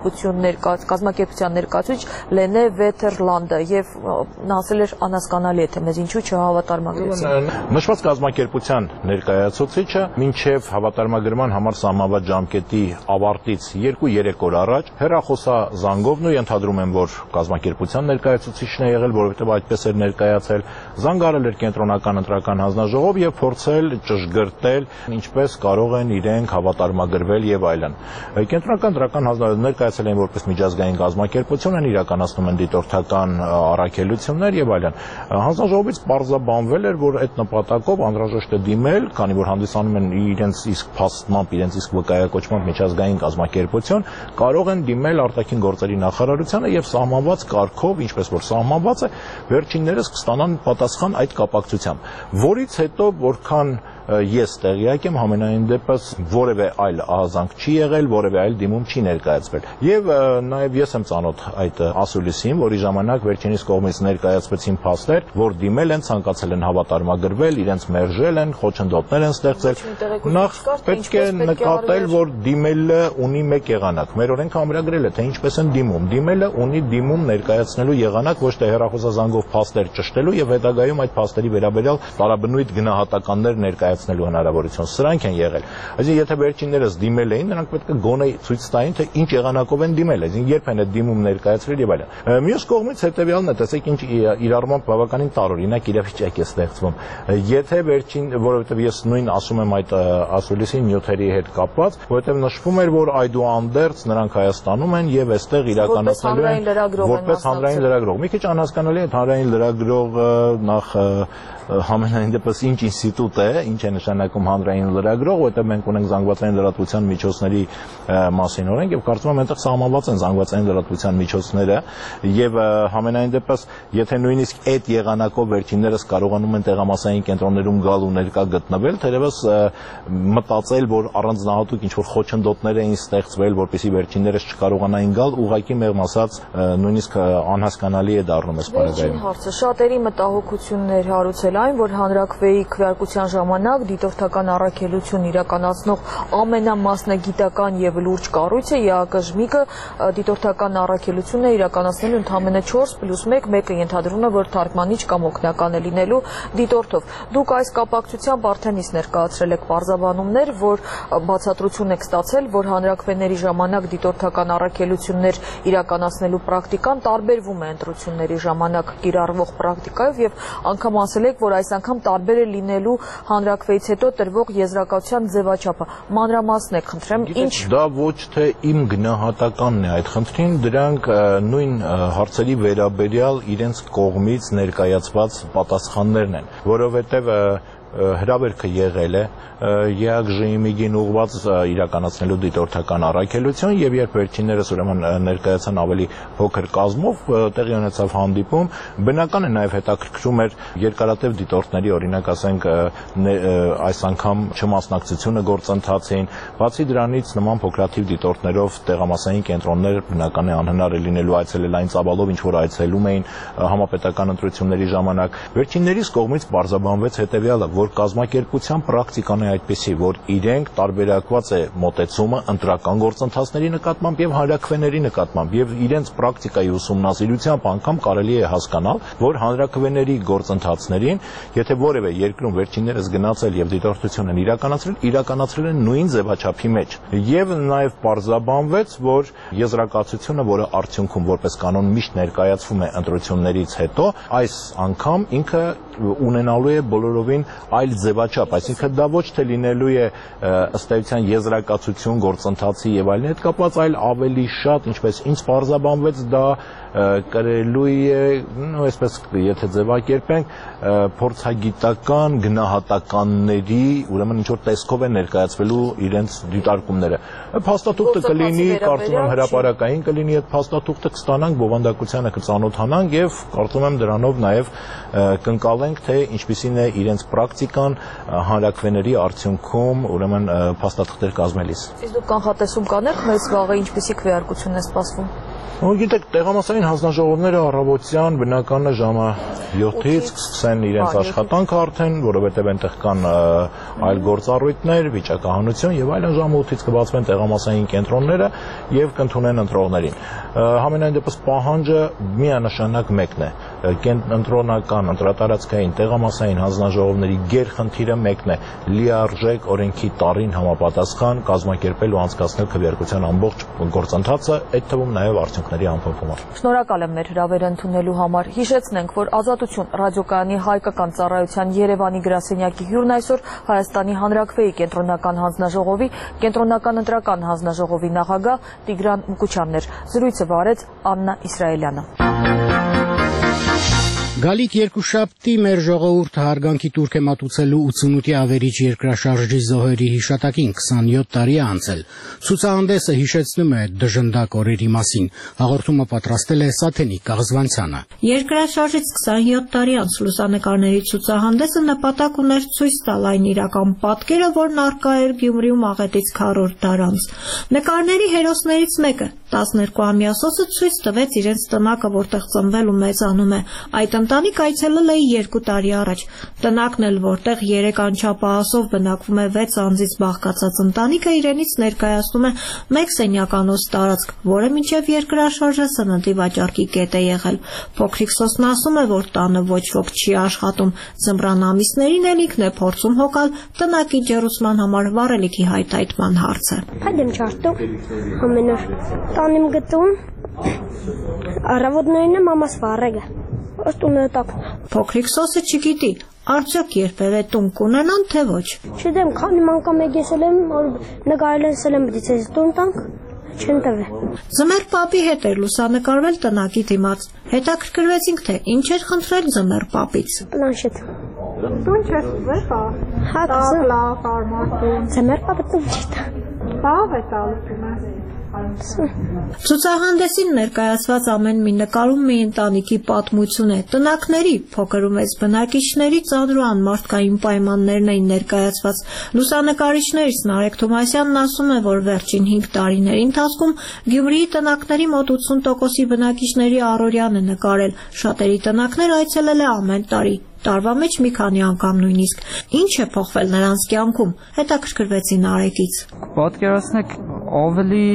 B: կազմակերպության ներկայացուցիչ Լենե Վեթերլանդը եւ նա ասել էր անհասկանալի է թե մեզ ինչու չհավատարմագրեցին։
C: Նշված կազմակերպության ներկայացուցիչը մինչև հավատարմագրման համար սահմանված ժամկետի ավարտից 2-3 օր առաջ հեռախոսազանգով ու ենթադրում եմ, որ կազմակերպության ներկայացուցիչն է եղել, որովհետև այդպես էր ներկայացել, զանգարել էր կենտրոնական ընտրական հանձնաժողով եւ փորձել ճշգրտել ինչպես կարող են իրենք հավատարմագրվել եւ այլն։ Կենտրոնական ընտրական հանձնաժողովը ներկայացել են որպես միջազգային կազմակերպություն, են իրականացնում են դիտորդական առաքելություններ եւ այլն։ Հանձնաժողովից պարզաբանվել էր, որ այդ նպատակով անհրաժեշտ է դիմել, քանի որ հանդիսանում են իրենց իսկ փաստմամբ, իրենց իսկ վկայակոչմամբ միջազգային կազմակերպություն, կարող են դիմել արտաքին գործերի նախարարությանը եւ սահմանված կարգով, ինչպես որ սահմանված է, վերջիններս կստանան պատասխան այդ կապակցությամբ, որից հետո որքան ես տեղյակ եմ, համենայն դեպս որևէ այլ ահազանգ չի եղել, որևէ այլ դիմում չի ներկայացվել։ Եվ նաև ես եմ ծանոթ այդ ասուլիսին, որի ժամանակ վերջինիս կողմից ներկայացվեցին փաստեր, որ դիմել են, ցանկացել են հավատարմագրվել, իրենց մերժել են, խոչընդոտներ են ստեղծել։ Նախ պետք է նկատել, որ դիմելը ունի մեկ եղանակ։ Մեր օրենքը ամրագրել է, թե ինչպես են դիմում։ Դիմելը ունի դիմում ներկայացնելու եղանակ, ոչ թե հեռախոսազանգով փաստեր ճշտելու եւ հետագայում այդ փաստերի վերաբերյալ տարաբնույթ գնահատականներ ներկայացնելու հնարավորություն։ Սրանք են եղել։ Այսինքն, եթե վերջիններս դիմել էին, նրանք պետք է գոնե ցույց տային, թե ինչ եղանակով են դիմել, այսինքն երբ են այդ դիմում ներկայացրել եւ այլն։ Մյուս կողմից հետեւյալն է, տեսեք ինչ իրարմամբ բավականին տարօրինակ իրավիճակ է ստեղծվում։ Եթե վերջին, որովհետեւ ես նույն ասում եմ այդ ասուլիսի նյութերի հետ կապված, որովհետեւ նշվում էր, որ այդուհանդերձ նրանք Հայաստանում են եւ այստեղ իրականացնելու են որպես հանրային լրագրող։ Մի քիչ անհասկանալի է հանրային լրագրողը նախ համենայն դեպս ինչ ինստիտուտ է, ինչ է նշանակում հանրային լրագրող, որտեղ մենք ունենք զանգվածային լրատվության միջոցների մասին օրենք եւ կարծում եմ այնտեղ սահմանված են զանգվածային լրատվության միջոցները եւ համենայն դեպս եթե նույնիսկ այդ եղանակով վերջիններս կարողանում են տեղամասային կենտրոններում գալ ու ներկա գտնվել, թերևս մտածել, որ առանձնահատուկ ինչ որ խոչընդոտներ էին ստեղծվել, որպեսզի վերջիններս չկարողանային գալ, ուղղակի մեղմ ասած նույնիսկ անհասկանալի է դառնում այս բaragայում։
B: Հարցը շատերի մտահոգություններ հարուցել այն, որ հանրաքվեի քվեարկության ժամանակ դիտորդական առաքելություն իրականացնող ամենամասնագիտական եւ լուրջ կառույցը ԵԱԿ-ը դիտորդական առաքելությունն է իրականացնելու ընդամենը 4+1, մեկը ենթադրում է, որ թարգմանիչ կամ օգնական է լինելու դիտորդով։ Դուք այս կապակցությամբ արդեն իսկ ներկայացրել եք պարզաբանումներ, որ բացատրություն եք ստացել, որ հանրաքվեների ժամանակ դիտորդական առաքելություններ իրականացնելու պրակտիկան տարբերվում է ընտրությունների ժամանակ կիրառվող պրակտիկայով եւ անգամ ասել եք, որ այս անգամ տարբեր է լինելու հանրաքվեից հետո տրվող եզրակացության ձևաչափը։ Մանրամասն խնդրեմ, ինչ
C: դա ոչ թե իմ գնահատականն է այդ խնդրին, դրանք նույն հարցերի վերաբերյալ իրենց կողմից ներկայացված պատասխաններն են, որովհետև հրավերքը եղել է ԵԱԿ-ին ուղղված իրականացնելու դիտորդական առաքելություն եւ երբ վերջիններս ուրեմն ներկայացան ավելի փոքր կազմով տեղի ունեցավ հանդիպում, բնական է նաեւ հետաքրքրում էր երկարատև դիտորդների, օրինակ ասենք այս անգամ չմասնակցությունը գործընթացին, բացի դրանից նման փոքրաթիվ դիտորդներով տեղամասային կենտրոններ բնական է անհնար է լինելու այցելել այն ծավալով, ինչ որ այցելում էին համապետական ընտրությունների ժամանակ։ Վերջիններիս կողմից բարձրաբանվեց հետեւյալը, որ կազմակերպության պրակտիկան է այդպեսի, որ իրենք տարբերակված է մոտեցումը ընտրական գործընթացների նկատմամբ եւ հանրաքվեների նկատմամբ եւ իրենց պրակտիկայի ուսումնասիրությամբ անգամ կարելի է հասկանալ, որ հանրաքվեների գործընթացներին, եթե որևէ երկրում վերջիններս գնացել եւ դիտորդություն են իրականացրել են նույն ձևաչափի մեջ։ Եվ նաեւ պարզաբանվեց, որ եզրակացությունը, որը արդյունքում որպես կանոն միշտ ներկայացվում է ընտրություններից հետո, այս անգամ ինքը ունենալու է բոլորովին այլ ձևաչափ, այսինքն դա ոչ թե լինելու է ըստ էության եզրակացություն գործընթացի եւ այլն հետ կապված, այլ ավելի շատ, ինչպես ինձ պարզաբանվեց, դա կրելու է, այսպես եթե ձևակերպենք, փորձագիտական գնահատականների, ուրեմն ինչ որ տեսքով է ներկայացվելու իրենց դիտարկումները։ Փաստաթուղթը կլինի, կարծում եմ հրապարակային կլինի, այդ փաստաթուղթը կստանանք, բովանդակությանը կծանոթանանք եւ կարծում եմ դրանով նաեւ կընկալենք, թե ինչպիսին է իրենց պրակտիկան հանրակրվեների արդյունքում, ուրեմն փաստաթղթեր կազմելիս։
B: Իսկ դուք կանխատեսում կանեք մեծ վաղը ինչպիսի քվեարկություն է սպասվում։
C: Գիտեք, տեղամասային հանձնաժողովները առավոտյան բնականն է ժամը 7-ից սկսեն իրենց աշխատանքը արդեն, որովհետև այնտեղ կան այլ գործառույթներ, վիճակահանություն եւ այլն, ժամը 8-ից կբացվեն տեղամասային կենտրոնները եւ կընդունեն ընտրողներին։ Համենայն դեպս պահանջը միանշանակ մեկն է։ Կենտրոնական, ընտրատարածքային, տեղամասային հանձնաժողովների գերխնդիրը մեկն է՝ լիարժեք օրենքի տարին համապատասխան կազմակերպել ու անցկացնել քվեարկության ամբողջ գործընթացը, այդ թվում նաեւ արդյունքների ամփոփումը։
B: Շնորհակալ եմ մեր հրավերը ընդունելու համար։ Հիշեցնենք, որ Ազատություն ռադիոկայանի հայկական ծառայության Երևանի գրասենյակի հյուրն այսօր Հայաստանի Հանրաքվեի կենտրոնական հանձնաժողովի կենտրոնական ընտրական հանձնաժողովի նախագահ Տիգրան Մկուչյանն էր։ Զրույցը վարեց Աննա Իսրայելյանը։
A: Գալիք երկուշաբթի մեր ժողովուրդը հարգանքի տուրք է մատուցելու 88-ի ավերիչ երկրաշարժի զոհերի հիշատակին 27 տարի է անցել։ Ցուցահանդեսը հիշեցնում է դժնդակ օրերի մասին։ Հաղորդումը պատրաստել է Սաթենիկ Կաղզվանցյանը։
D: Երկրաշարժից 27 տարի անց լուսանկարների ցուցահանդեսը նպատակ ուներ ցույց տալ այն իրական պատկերը, որն առկա էր Գյումրիում աղետից քառորդ դար անց։ Նկարների հերոսներից մեկը 12-ամյա սոսը ցույց տվեց իրենց տնակը, որտեղ ծնվել ու մեծանում է։ Այդ ընտանիք այցելել է 2 տարի առաջ։ Տնակն էլ, որտեղ 3 անչափահասով բնակվում է 6 անձից բաղկացած ընտանիքը, իրենից ներկայացնում է 1 սենյականոց տարածք, որը մինչև երկրաշարժը սննդի վաճառքի կետ է եղել։ Փոքրիկ սոսն ասում է, որ տանը ոչ ոք չի աշխատում։ Ձմռան ամիսներին էլ ինքն է փորձում հոգալ տնակի ջեռուցման համար վառելիքի հայթայթման հարցը։
E: Հայդեմ չարտու ամենուր տանիմ գտում առավոտներն է մամաս վառեգը ոստունը տակ։
D: Փոքրիկ սոսը չգիտի, արդյոք երբևէ տուն կունենան, թե ոչ։
E: Չդեմ քանի անգամ եկել եմ, նկարել եմ դիցես տուն տանք, չեն տվել։
D: Ձմեռ պապի հետ էր լուսանկարվել տնակի դիմաց։ Հետաքրքրվեցինք, թե ինչ էր խնդրել ձմեռ պապից։
E: Պլանշետ։
F: Տուն չես վեր,
E: հա,
F: լավ արմատուն։
E: Ձմեռ պապը տուն չտա։
F: Բավ է տալու։
D: Ցուցահանդեսին ներկայացված ամեն մի նկարում մի ընտանիքի պատմություն է։ Տնակների, փոքր ու մեծ բնակիչների ծանր ու անմարդկային պայմաններն էին ներկայացված։ Լուսանկարիչներից Նարեկ Թոմասյանն ասում է, որ վերջին 5 տարիների ընթացքում Գյումրիի տնակների մոտ 80%-ի բնակիչների առօրյան է նկարել։ Շատերի տնակներ այցելել է ամեն տարի։ Տարվա մեջ մի քանի անգամ նույնիսկ։ Ինչ է փոխվել նրանց կյանքում։ Հետաքրքրվեցի Նարեկից։
G: Պատկերացնեք, ավելի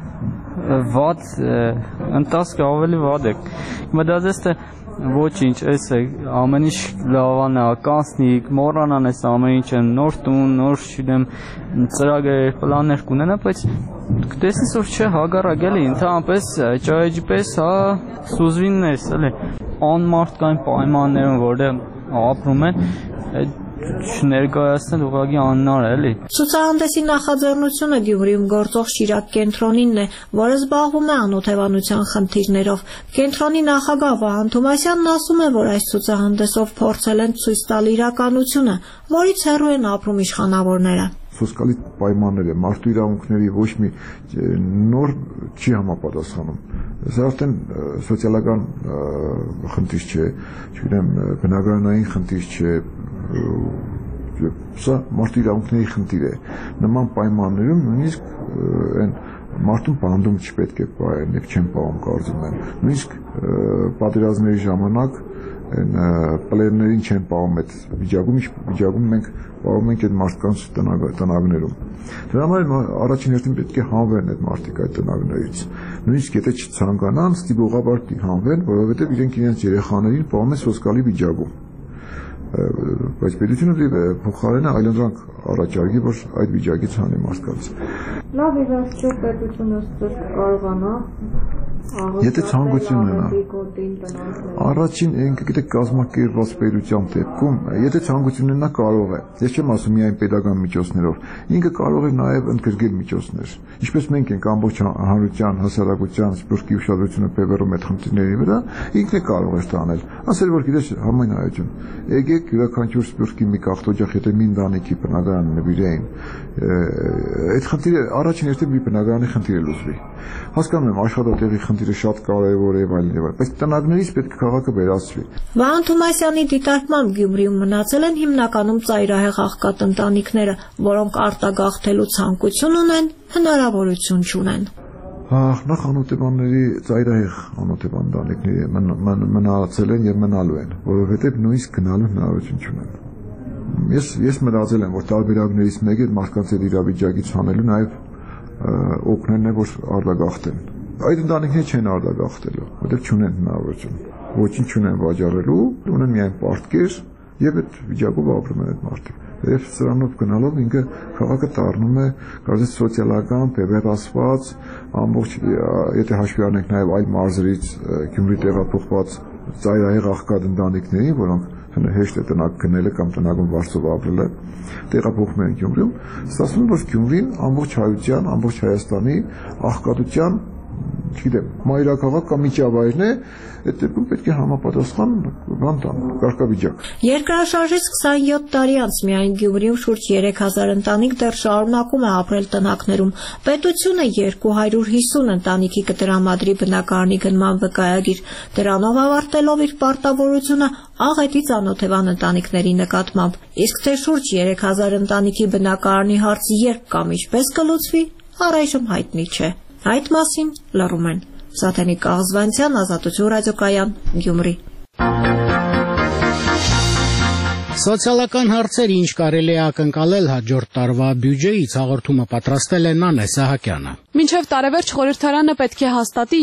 G: վատ ընթացքը ավելի վատ է։ Մտածես թե ոչինչ, էս է ամեն ինչ լավան է, կանցնի, մոռանան էս ամեն ինչը, նոր տուն, նոր չգիտեմ, ծրագրեր, պլաններ կունենա, բայց տեսնես որ չէ, հագարակ էլի, ընդհանրապես ճայջպես, հա, սուզվիններս էլի, անմարդկային պայմաններում, որտեղ ապրում են, չներկայացնել ուղղակի անհնար է, էլի։
D: Ցուցահանդեսի նախաձեռնությունը Գյումրիում գործող Շիրակ կենտրոնինն է, որը զբաղվում է անօթևանության խնդիրներով։ Կենտրոնի նախագահ Վահան Թոմասյանն ասում է, որ այս ցուցահանդեսով փորձել են ցույց տալ իրականությունը, որից հեռու են ապրում իշխանավորները։
H: Սոսկալի պայմաններ է, մարդու իրավունքների ոչ մի նոր չի համապատասխանում։ Սա արդեն սոցիալական խնդիր չէ, չգիտեմ, բնակարանային խնդիր չէ, սա մարդու իրավունքների խնդիր է։ Նման պայմաններում նույնիսկ այն մարդուն բանդում չպետք է պահեն, եւ չեն պահում կարծում եմ։ Նույնիսկ պատերազմների ժամանակ այն պլերներին չեն պահում այդ վիճակում մենք պահում ենք այդ մարդկանց տնագներում։ Դրա համար առաջին հերթին պետք է հանվեն այդ մարդիկ այդ տնագներից։ Նույնիսկ եթե չցանկանան, ստիպողաբար հանվեն, որովհետև իրենք իրենց երեխաներին պահում են սոսկալի վիճակում։ Բայց պետությունը փոխարենը այլընտրանք առաջարկի, որ այդ վիճակից հանի մարդկանց։
F: Լավ է, վերջո պետությունը ստուր կարողանա
H: Եթե ցանկություն ունենա առաջին գիտեք կազմակերպված պետության դեպքում եթե ցանկություն ունենա կարող է ես չեմ ասում միայն պետական միջոցներով ինքը կարող է նաև ընդգրկել միջոցներ ինչպես մենք ենք ամբողջ հանրության հասարակության սպորտի ուշադրությունը բևեռում այդ խնդիրների վրա ինքն է կարող է ստանել ասել որ գիտես համայնայություն եկեք յուրաքանչյուր սպորտի մի կախտոջախ եթե մի ընտանիքի բնակարան նվիրեին այդ խնդիրը առաջին երթին մի բնակարանի խնդիր է լուծվի հասկանում եմ աշխատատեղի խնդիրը շատ կարևոր է այլն բայց տնօրեններից պետք է քաղաքը վերացվի
D: Վահան Թումասյանի դիտարկմամբ Գյումրիում մնացել են հիմնականում ծայրահեղ աղքատ ընտանիքները, որոնք արտագաղթելու ցանկություն ունեն, հնարավորություն չունեն։
H: Նախ անօթեբանների ծայրահեղ անօթեբան ընտանիքները մնացել են եւ մնալու են, որովհետեւ նույնիսկ գնալու հնարավորություն չունեն։ Ես մտածել եմ, որ տարբերակներից մեկը մարդկանց այդ իրավիճակից հանելու նաեւ օգնելն է, որ արտագաղթեն։ Այդ ընտանիքները չեն արտագաղթելու, որտեղ չունեն հնարավորություն։ Ոչինչ չունեն վաճառելու, ունեն միայն պարտքեր եւ այդ վիճակով ապրում են այդ մարդիկ։ Եվ սրանով գնալով ինքը քաղաքը դառնում է կարծես սոցիալական բևեռացված ամբողջ եթե հաշվի առնենք նաեւ այլ մարզերից Գյումրի տեղափոխված ծայրահեղ աղքատ ընտանիքներին, որոնք հեշտ է տնակ գնելը կամ տնակում վարձով ապրելը տեղափոխվում են Գյումրիում, ստացվում որ Գյումրին ամբողջ հայության, ամբողջ Հայաստանի աղքատության չգիտեմ, մայրաքաղաք կամ միջավայրն է, այդ դեպքում պետք է համապատասխան բան տան, կարգավիճակ։
D: Երկրաշարժից 27 տարի անց միայն Գյումրիում շուրջ 3000 ընտանիք դեռ շարունակում է ապրել տնակներում։ Պետությունը 250 ընտանիքի կտրամադրի բնակարանի գնման վկայագիր, դրանով ավարտելով իր պարտավորությունը աղետից անօթևան ընտանիքների նկատմամբ։ Իսկ թե շուրջ 3000 ընտանիքի բնակարանի հարցը երբ կամ ինչպես կլուծվի, առայժմ հայտնի չէ։ Այդ մասին լռում են։ Սաթենիկ Աղզվանցյան, Ազատություն ռադիոկայան, Գյումրի։
A: Սոցիալական հարցեր ինչ կարելի է ակնկալել հաջորդ տարվա բյուջեից հաղորդումը պատրաստել է Նանե Սահակյանը։
I: Մինչև տարեվերջ խորհրդարանը պետք է հաստատի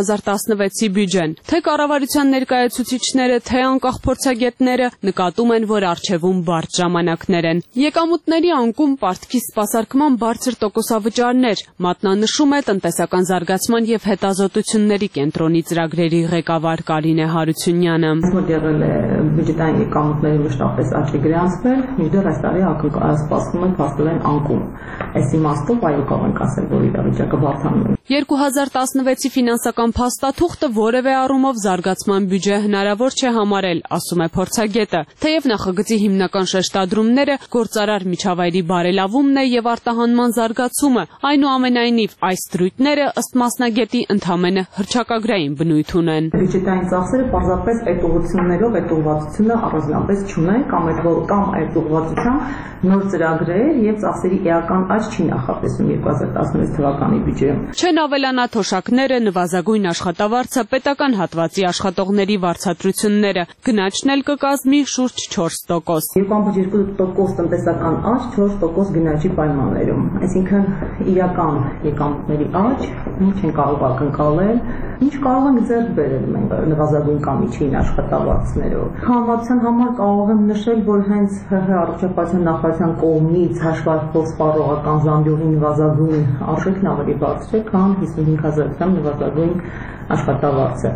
I: 2016-ի բյուջեն։ Թե կառավարության ներկայացուցիչները, թե անկախ փորձագետները նկատում են, որ առջևում բարդ ժամանակներ են։ Եկամուտների անկում պարտքի սպասարկման բարձր տոկոսավճարներ, մատնանշում է տնտեսական զարգացման եւ հետազոտությունների կենտրոնի ծրագրերի ղեկավար Կարինե Հարությունյանը։
J: Եղել է բյուջետային եկամուտների մշտապես աճի գրանցվել, մինչդեռ այս տարի սպասվում է փաստել են անկում։ Այս իմաստով այո կարող ենք ասել, որ իրավիճակը բարդանում է։
I: 2016-ի ֆինանսական փաստաթուղթը որևէ առումով զարգացման բյուջե հնարավոր չէ համարել, ասում է փորձագետը, թեև նախագծի հիմնական շեշտադրումները գործարար միջավայրի բարելավումն է եւ արտահանման զարգացումը, այնուամենայնիվ այս դրույթները ըստ մասնագետի ընդամենը հռչակագրային բնույթ ունեն։
J: Բյուջետային ծախսերը պարզապես այդ ուղղություններով այդ ուղղվածությունը առանձնապես չունեն կամ այդ ուղղվածությամբ նոր ծրագրեր եւ ծախսերի էական աճ չի նախատեսում 2016 թվականի բյուջեում։
I: Չեն ավելանա թոշակները, նվազագույն աշխատավարձը, պետական հատվածի աշխատողների վարձատրությունները, գնաճն էլ կկազմի շուրջ 4%։
J: 2.2% տնտեսական աճ, 4% գնաճի պայմաններում, այսինքն իրական եկամուտների աճ, ինչ են կարող ակնկալել, ինչ կարող ենք ձեռք բերել մենք նվազագույն կամ միջին աշխատավարձներով։ Համապատասխան համար կարող եմ նշել, որ հենց ՀՀ առողջապահության նախարարության կողմից հաշվարկվող սպառողական զամբյուղի նվազագույն արժեքն ավելի բարձր է, քան 55,000 նվազագույն աշխատավարձը։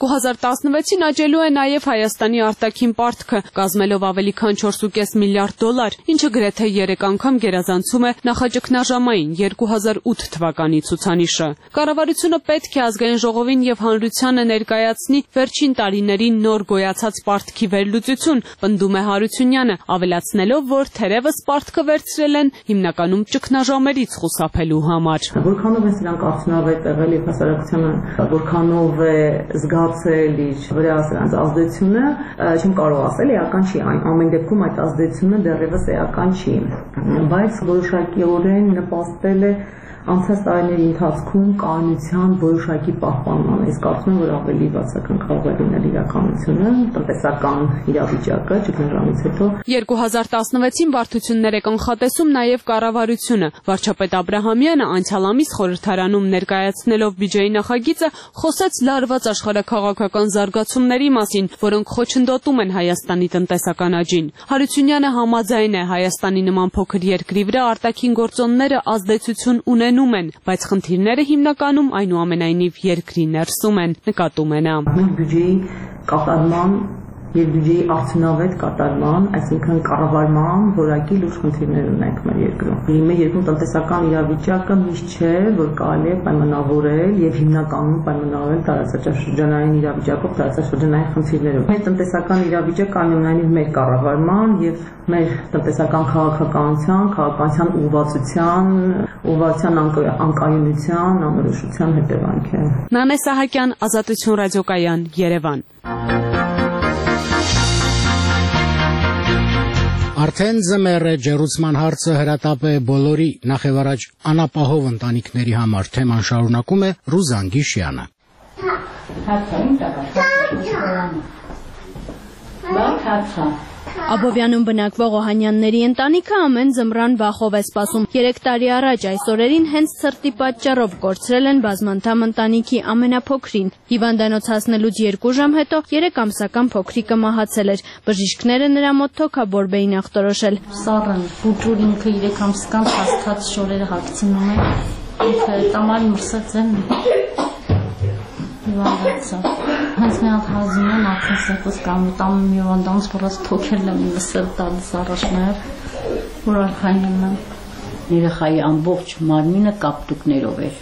I: 2016-ին աճելու է նաև Հայաստանի արտաքին պարտքը, կազմելով ավելի քան 4.5 միլիարդ դոլար, ինչը գրեթե 3 անգամ գերազանցում է նախաճգնաժամային 2008 թվականի ցուցանիշը։ Կառավարությունը պետք է ազգային ժողովին եւ հանրությանը ներկայացնի վերջին տարիների նոր գոյացած պարտքի վերլուծություն, պնդում է Հարությունյանը, ավելացնելով, որ թերևս պարտքը վերցրել են հիմնականում ճգնաժամերից խուսափելու համար։
J: Որքանով են սրանք արդյունավետ եղել եւ հասարակությանը որքանով է զգացել իր վրա սրանց ազդեցությունը, չեմ կարող ասել, էական չի, ամեն դեպքում այդ ազդեցությունը դեռևս էական չի, բայց որոշակիորեն նպաստել է անցած տարիների ընթացքում կայունության որոշակի պահպանման։ Ես կարծում եմ, որ ավելի բացական կարող է լինել իրականությունը, տնտեսական իրավիճակը ճգնաժամից հետո։
I: 2016-ին բարդություններ է կանխատեսում նաև կառավարությունը։ Վարչապետ Աբրահամյանը անցյալ ամիս խորհրդարանում ներկայացնելով բյուջեի նախագիծը Խոսեց լարված աշխարհաքաղաքական զարգացումների մասին, որոնք խոչընդոտում են Հայաստանի տնտեսական աճին։ Հարությունյանը համաձայն է, Հայաստանի նման փոքր երկրի վրա արտաքին գործոնները ազդեցություն ունենում են, բայց խնդիրները հիմնականում այնուամենայնիվ երկրի ներսում են, նկատում է նա։
J: Բյուջեի կատարման եւ բյուջեի արդյունավետ կատարման, այսինքն կառավարման որակի լուրջ խնդիրներ ունենք մեր երկրում։ Մեր երկրում տնտեսական իրավիճակը միշտ չէ, որ կարելի է պայմանավորել եւ հիմնականում պայմանավորել տարածաշրջանային իրավիճակով, տարածաշրջանային խնդիրներով։ Մեր տնտեսական իրավիճակը այնուամենայնիվ մեր կառավարման եւ մեր տնտեսական քաղաքականության ուղղվածության անկայունության, անորոշության հետևանք է։
I: Նանե Սահակյան, Ազատություն ռադիոկայան, Երևան։
A: Արդեն ձմեռ է, ջեռուցման հարցը հրատապ է բոլորի, նախևառաջ անապահով ընտանիքների համար, թեման շարունակում է Ռուզան Գիշյանը։
K: Աբովյանում բնակվող Օհանյանների ընտանիքը ամեն ձմռան վախով է սպասում։ 3 տարի առաջ այս օրերին հենց ցրտի պատճառով կորցրել են բազմանդամ ընտանիքի ամենափոքրին։ Հիվանդանոց հասնելուց 2 ժամ հետո 3 ամսական փոքրիկը մահացել էր։ Բժիշկները նրա մոտ թոքաբորբ էին ախտորոշել։
L: Սառն բուջուր ինքը 3 ամսական փաստած շորերը հագցնում է։ Ինքը տամարի մրսած են։ Հենց մի հատ հազում են արդեն սեպոս կամ տամ մի վանդանց որած թոքել եմ լսել տալիս առաջներ, որ արխայնում եմ։
M: Երեխայի ամբողջ մարմինը կապտուկներով էր։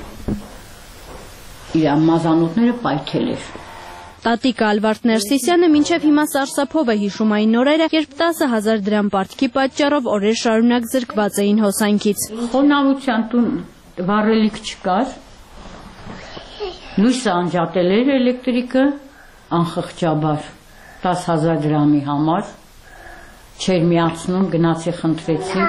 M: Իր մազանոթները պայթել էր։
K: Տատիկը Ալվարդ Ներսիսյանը մինչև հիմա սարսափով է հիշում այն օրերը, երբ 10,000 դրամ պարտքի պատճառով օրեր շարունակ զրկված էին հոսանքից։
M: Խոնավության տուն վառելիք չկար։ Լույսը անջատել էր էլեկտրիկը անխղճաբար 10,000 դրամի համար չէր միացնում, գնացի խնդրեցի։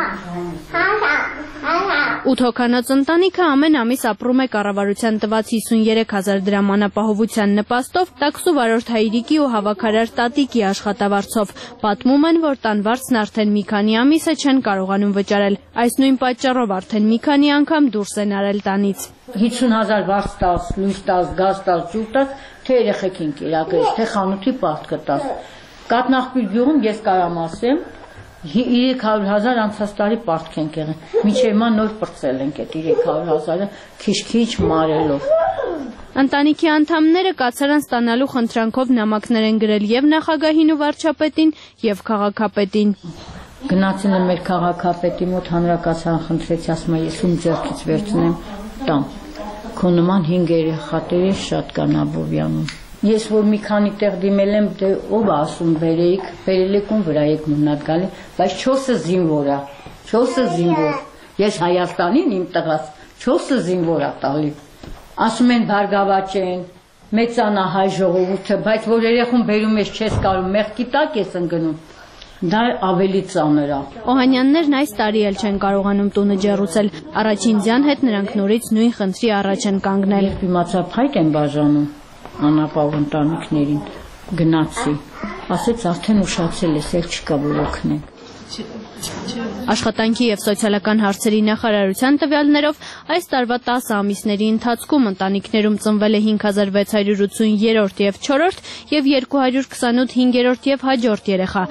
K: 8 հոգանոց ընտանիքը ամեն ամիս ապրում է կառավարության տված 53,000 դրամ անապահովության նպաստով, տաքսու վարորդ Հայրիկի ու հավաքարար Տատիկի աշխատավարձով։ Պատմում են, որ տան վարձն արդեն մի քանի ամիս է չեն կարողանում վճարել։ Այս նույն պատճառով արդեն մի քանի անգամ դուրս են արել տանից։
M: 50,000 վարձ տաս, լույս տաս, գազ տաս, ջուր տաս, թե երեխեքին կերակրես, թե խանութի պարտքը տաս։ Կատնախպիր գյուղում ես կարամ ասեմ, 300,000 անցած տարի պարտք ենք եղել։ Մինչև հիմա նոր պրծել ենք այդ 300,000-ը քիչ-քիչ մարելով։
K: Ընտանիքի անդամները կացարան ստանալու խնդրանքով նամակներ են գրել եւ նախագահին ու վարչապետին եւ քաղաքապետին։
M: Գնացել եմ մեր քաղաքապետի մոտ հանրակացարան խնդրեցի, ասում եմ ես ում ձեռքից վերցնեմ տամ։ Քո նման 5 երեխա տերը շատ կան Աբովյանում։ Ես որ մի քանի տեղ դիմել եմ, դե ով ասում վերեիք, վերել եք ում վրա եք մնաց գալի, բայց 4-ը զինվոր է, 4-ը զինվոր։ Ես Հայաստանին իմ տղաս 4-ը զինվոր է տալի։ Ասում են բարգավաճեն, մեծանա հայ ժողովուրդը, բայց որ երեխուն բերում ես չես կարում, մեղքի տակ ես ընկնում։ Դա ավելի ծանր է։
K: Օհանյաններն այս տարի էլ չեն կարողանում տունը ջեռուցել։ Առաջին ձյան հետ նրանք նորից նույն խնդրի առաջ են կանգնել։
M: Երբ իմացա փայտ են բաժանում անապահով ընտանիքներին, գնացի, ասեց արդեն ուշացել ես, էլ չկա որ օգնեն։
K: Աշխատանքի եւ սոցիալական հարցերի նախարարության տվյալներով այս տարվա 10 ամիսների ընթացքում ընտանիքներում ծնվել է 5680 եւ 4-րդ եւ 228 5-րդ եւ հաջորդ երեխա։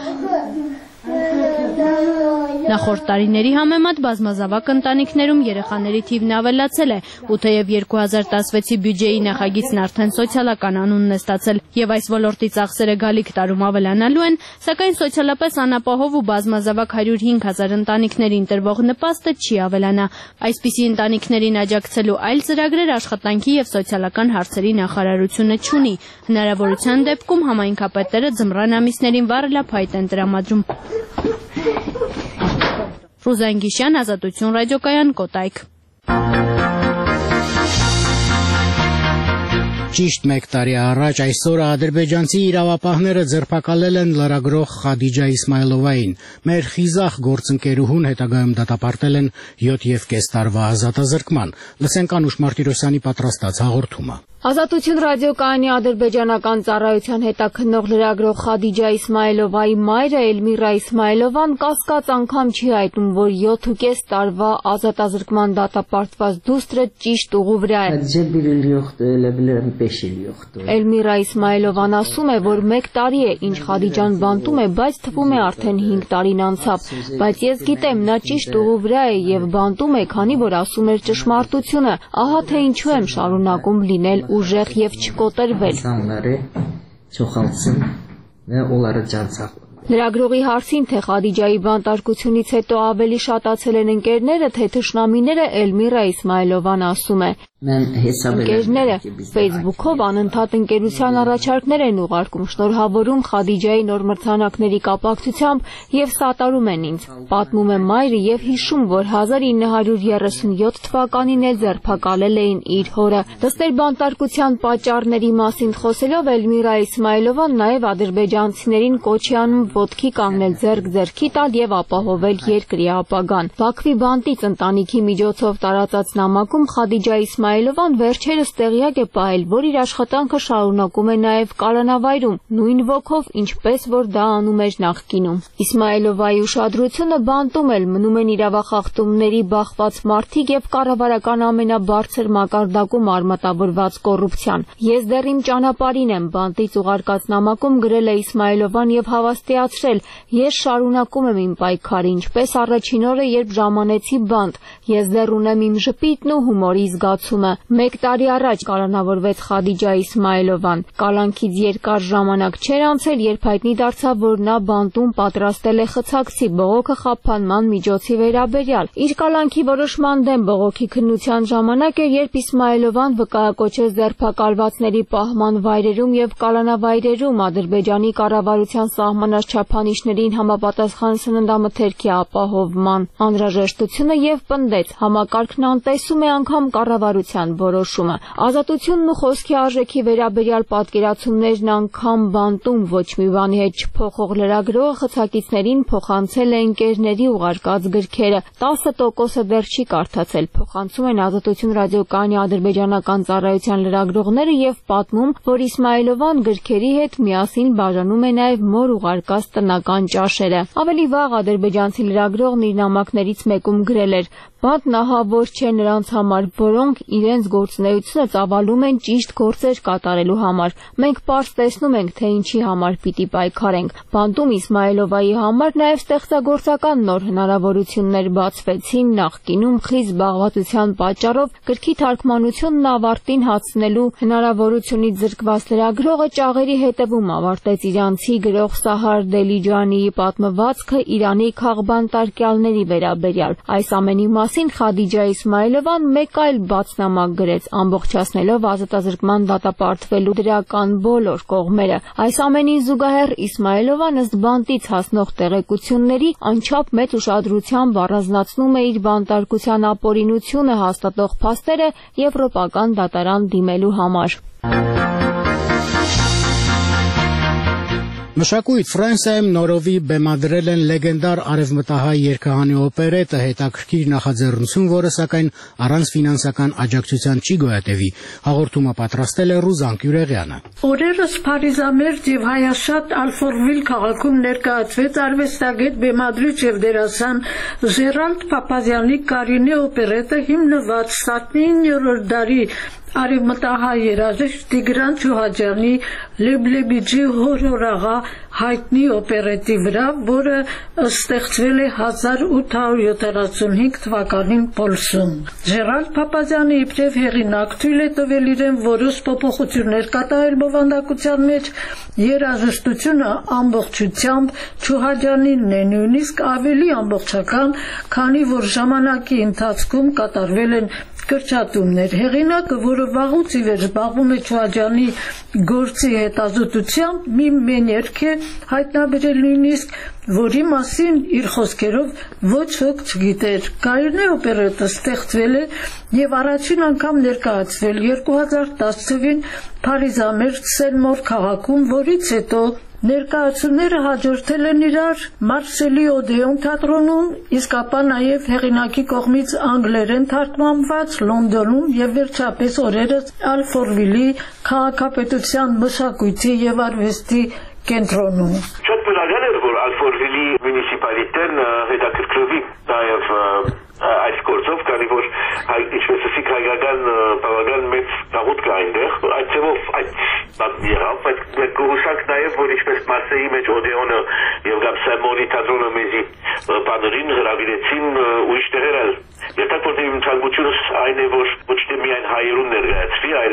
K: Նախորդ տարիների համեմատ բազմազավակ ընտանիքներում երեխաների թիվն ավելացել է, ու թեև 2016-ի բյուջեի նախագիծն արդեն սոցիալական անունն է ստացել եւ այս ոլորտի ծախսերը գալիք տարում ավելանալու են, սակայն սոցիալապես անապահով ու բազմազավակ 105,000 ընտանիքներին տրվող նպաստը չի ավելանա։ Այսպիսի ընտանիքներին աջակցելու այլ ծրագրեր աշխատանքի եւ սոցիալական հարցերի նախարարությունը չունի։ Հնարավորության դեպքում համայնքապետերը ձմռան ամիսներին վառելափայտ են տրամադրում։ Ռուզան Գիշյան, Ազատություն ռադիոկայան, Կոտայք։
A: Ճիշտ 1 տարի առաջ այսօրը ադրբեջանցի իրավապահները ձերբակալել են լրագրող Խադիջա Իսմայլովային։ Մեր խիզախ գործընկերուհուն հետագայում դատապարտել են 7,5 տարվա ազատազրկման։ Լսենք Անուշ Մարտիրոսյանի պատրաստած հաղորդումը։
K: Ազատություն ռադիոկայանի ադրբեջանական ծառայության հետաքննող լրագրող Խադիջա Իսմայելովայի մայրը Էլմիրա Իսմայելովան կասկած անգամ չի հայտնում, որ 7.5 տարվա ազատազրկման դատապարտված դուստրը ճիշտ ուղու վրա է։ Էլմիրա Իսմայելովան ասում է, որ 1 տարի է, ինչ Խադիջան բանտում է, բայց թվում է արդեն 5 տարին անցավ, բայց ես գիտեմ, նա ճիշտ ուղու վրա է եւ բանտում է, քանի որ ասում էր ճշմարտությունը, ահա թե ինչու եմ շարունակում լինել ուժեղ եւ չկոտրվել։ Լրագրողի հարցին, թե Խադիջայի բանտարկությունից հետո ավելի շատացել են ընկերները, թե թշնամիները, Էլմիրա Իսմայելովան ասում է. Ընկերները Facebook-ով անընդհատ ընկերության առաջարկներ են ուղարկում, շնորհավորում Խադիջայի նոր մրցանակների կապակցությամբ եւ սատարում են ինձ։ Պատմում է մայրը եւ հիշում, որ 1937 թվականին էլ ձերբակալել էին իր հորը։ Դստեր բանտարկության պատճառների մասին խոսելով Էլմիրա Իսմայելովան նաեւ ադրբեջանցիներին կոչ է անում ոտքի կանգնել ձեռք-ձեռքի տալ եւ ապահովել երկրի ապագան։ Բաքվի բանտից ընտանիքի միջոցով տարածած նամակում Խադիջա Իսմայելովան վերջերս տեղյակ է պահել, որ իր աշխատանքը շարունակում է նաև կալանավայրում, նույն ոգով, ինչպես որ դա անում էր նախկինում։ Իսմայելովայի ուշադրությունը բանտում էլ մնում են իրավախախտումների բախված մարդիկ եւ կառավարական ամենաբարձր մակարդակում արմատավորված կոռուպցիան։ Ես դեռ իմ ճանապարհին եմ, բանտից ուղարկած նամակում գրել է Իսմայելովան եւ հավաստիացրել. ես շարունակում եմ իմ պայքարը, ինչպես առաջին օրը, երբ ժամանեցի բանտ, ես դեռ ունեմ իմ ժպիտն ու հումորի զգացումը։ 1 տարի առաջ կալանավորվեց Խադիջա Իսմայելովան։ Կալանքից երկար ժամանակ չէր անցել, երբ հայտնի դարձավ, որ նա բանտում պատրաստել է խցակցի բողոքը խափանման միջոցի վերաբերյալ։ Իր կալանքի որոշման դեմ բողոքի քննության ժամանակ էր, երբ Իսմայելովան վկայակոչեց ձերբակալվածների պահման վայրերում եւ կալանավայրերում Ադրբեջանի կառավարության սահմանած չափանիշներին համապատասխան սննդամթերքի ապահովման անհրաժեշտությունը եւ պնդեց, համակարգն անտեսում է անգամ կառավարության որոշումը։ Ազատությունն ու խոսքի արժեքի վերաբերյալ պատկերացումներն անգամ բանտում ոչ մի բանի հետ չփոխող լրագրողը խցակիցներին փոխանցել է ընկերների ուղարկած գրքերը։ 10%-ը դեռ չի կարդացել, փոխանցում են Ազատություն ռադիոկայանի ադրբեջանական ծառայության լրագրողները եւ պատմում, որ Իսմայելովան գրքերի հետ միասին բաժանում է նաեւ մոր ուղարկած տնական ճաշերը։ Ավելի վաղ ադրբեջանցի լրագրողն իր նամակներից մեկում գրել էր. Բանտն ահավոր չէ նրանց համար, որոնք իրենց գործունեությունը ծավալում են ճիշտ գործեր կատարելու համար։ Մենք պարզ տեսնում ենք, թե ինչի համար պիտի պայքարենք։ Բանտում Իսմայելովայի համար նաև ստեղծագործական նոր հնարավորություններ բացվեցին նախկինում խիստ զբաղվածության պատճառով գրքի թարգմանությունն ավարտին հասցնելու հնարավորությունից զրկված լրագրողը ճաղերի հետևում ավարտեց իրանցի գրող Սահար Դելիջանիի պատմվածքը Իրանի քաղբանտարկյալների վերաբերյալ։ Այս ամենի մասին Խադիջա Իսմայելովան մեկ այլ բացնամակ գրեց, ամբողջացնելով ազատազրկման դատապարտվելու դրական բոլոր կողմերը։ Այս ամենին զուգահեռ Իսմայելովան ըստ բանտից հասնող տեղեկությունների անչափ մեծ ուշադրությամբ առանձնացնում է իր բանտարկության ապօրինությունը հաստատող փաստերը եվրոպական դատարան դիմելու համար։
A: Մշակույթ Ֆրանսիայում նորովի բեմադրել են լեգենդար արևմտահայ երգահանի օպերետը, հետաքրքիր նախաձեռնություն, որը սակայն առանց ֆինանսական աջակցության չի գոյատևի։ Հաղորդումը պատրաստել է Ռուզան Կյուրեղյանը։
N: Օրերս Փարիզամերձ եւ հայաշատ Ալֆորվիլ քաղաքում ներկայացվեց արվեստագետ, բեմադրիչ եւ դերասան Ժերալդ Փափազյանի Կարինե օպերետը, հիմնված 19-րդ դարի արևմտահայ երաժիշտ Տիգրան Չուհաջյանի Լեբլեբիջի հորորաղա հայտնի օպերետի վրա, որը ստեղծվել է 1875 թվականին Պոլսում։ Ժերալդ Փափազյանը իբրև հեղինակ թույլ է տվել իրեն որոշ փոփոխություններ կատարել բովանդակության մեջ, երաժշտությունը ամբողջությամբ Չուհաջյանինն է, նույնիսկ ավելի ամբողջական, քանի որ ժամանակի ընթացքում կատարվել են կրճատումներ։ Հեղինակը, որը վաղուց ի վեր զբաղվում է Չուհաջյանի գործի հետազոտությամբ, մի մեներք է հայտնաբերել նույնիսկ, որի մասին իր խոսքերով ոչ ոք չգիտեր։ Կարինե օպերետը ստեղծվել է եւ առաջին անգամ ներկայացվել 2010 թվականին Փարիզամերձ Սեն-Մոր քաղաքում, որից հետո Ներկայացումները հաջորդել են իրար Մարսելի Օդեոն թատրոնում, իսկ ապա նաև հեղինակի կողմից անգլերեն թարգմանված Լոնդոնում եւ վերջապես օրերս Ալֆորվիլի քաղաքապետության մշակույթի եւ արվեստի կենտրոնում։
O: Շատ բնական էր, որ Ալֆորվիլի մունիցիպալիտեն հետաքրքրվի նաև այս գործով, քանի որ ինչպես ասիկ հայկական բավական մեծ տաղուտ կա այնտեղ, այդ ձևով այդ եղավ, բայց գուշակ նաև, որ ինչպես Մարսեի մեջ Օդեոնը եւ կամ Սեմոնի թատրոնը մեզի բաներին հրավիրեցին ուրիշ տեղեր, երթակ որ իմ ցանկությունս այն է, որ ոչ թե միայն հայերուն ներկայացվի, այլ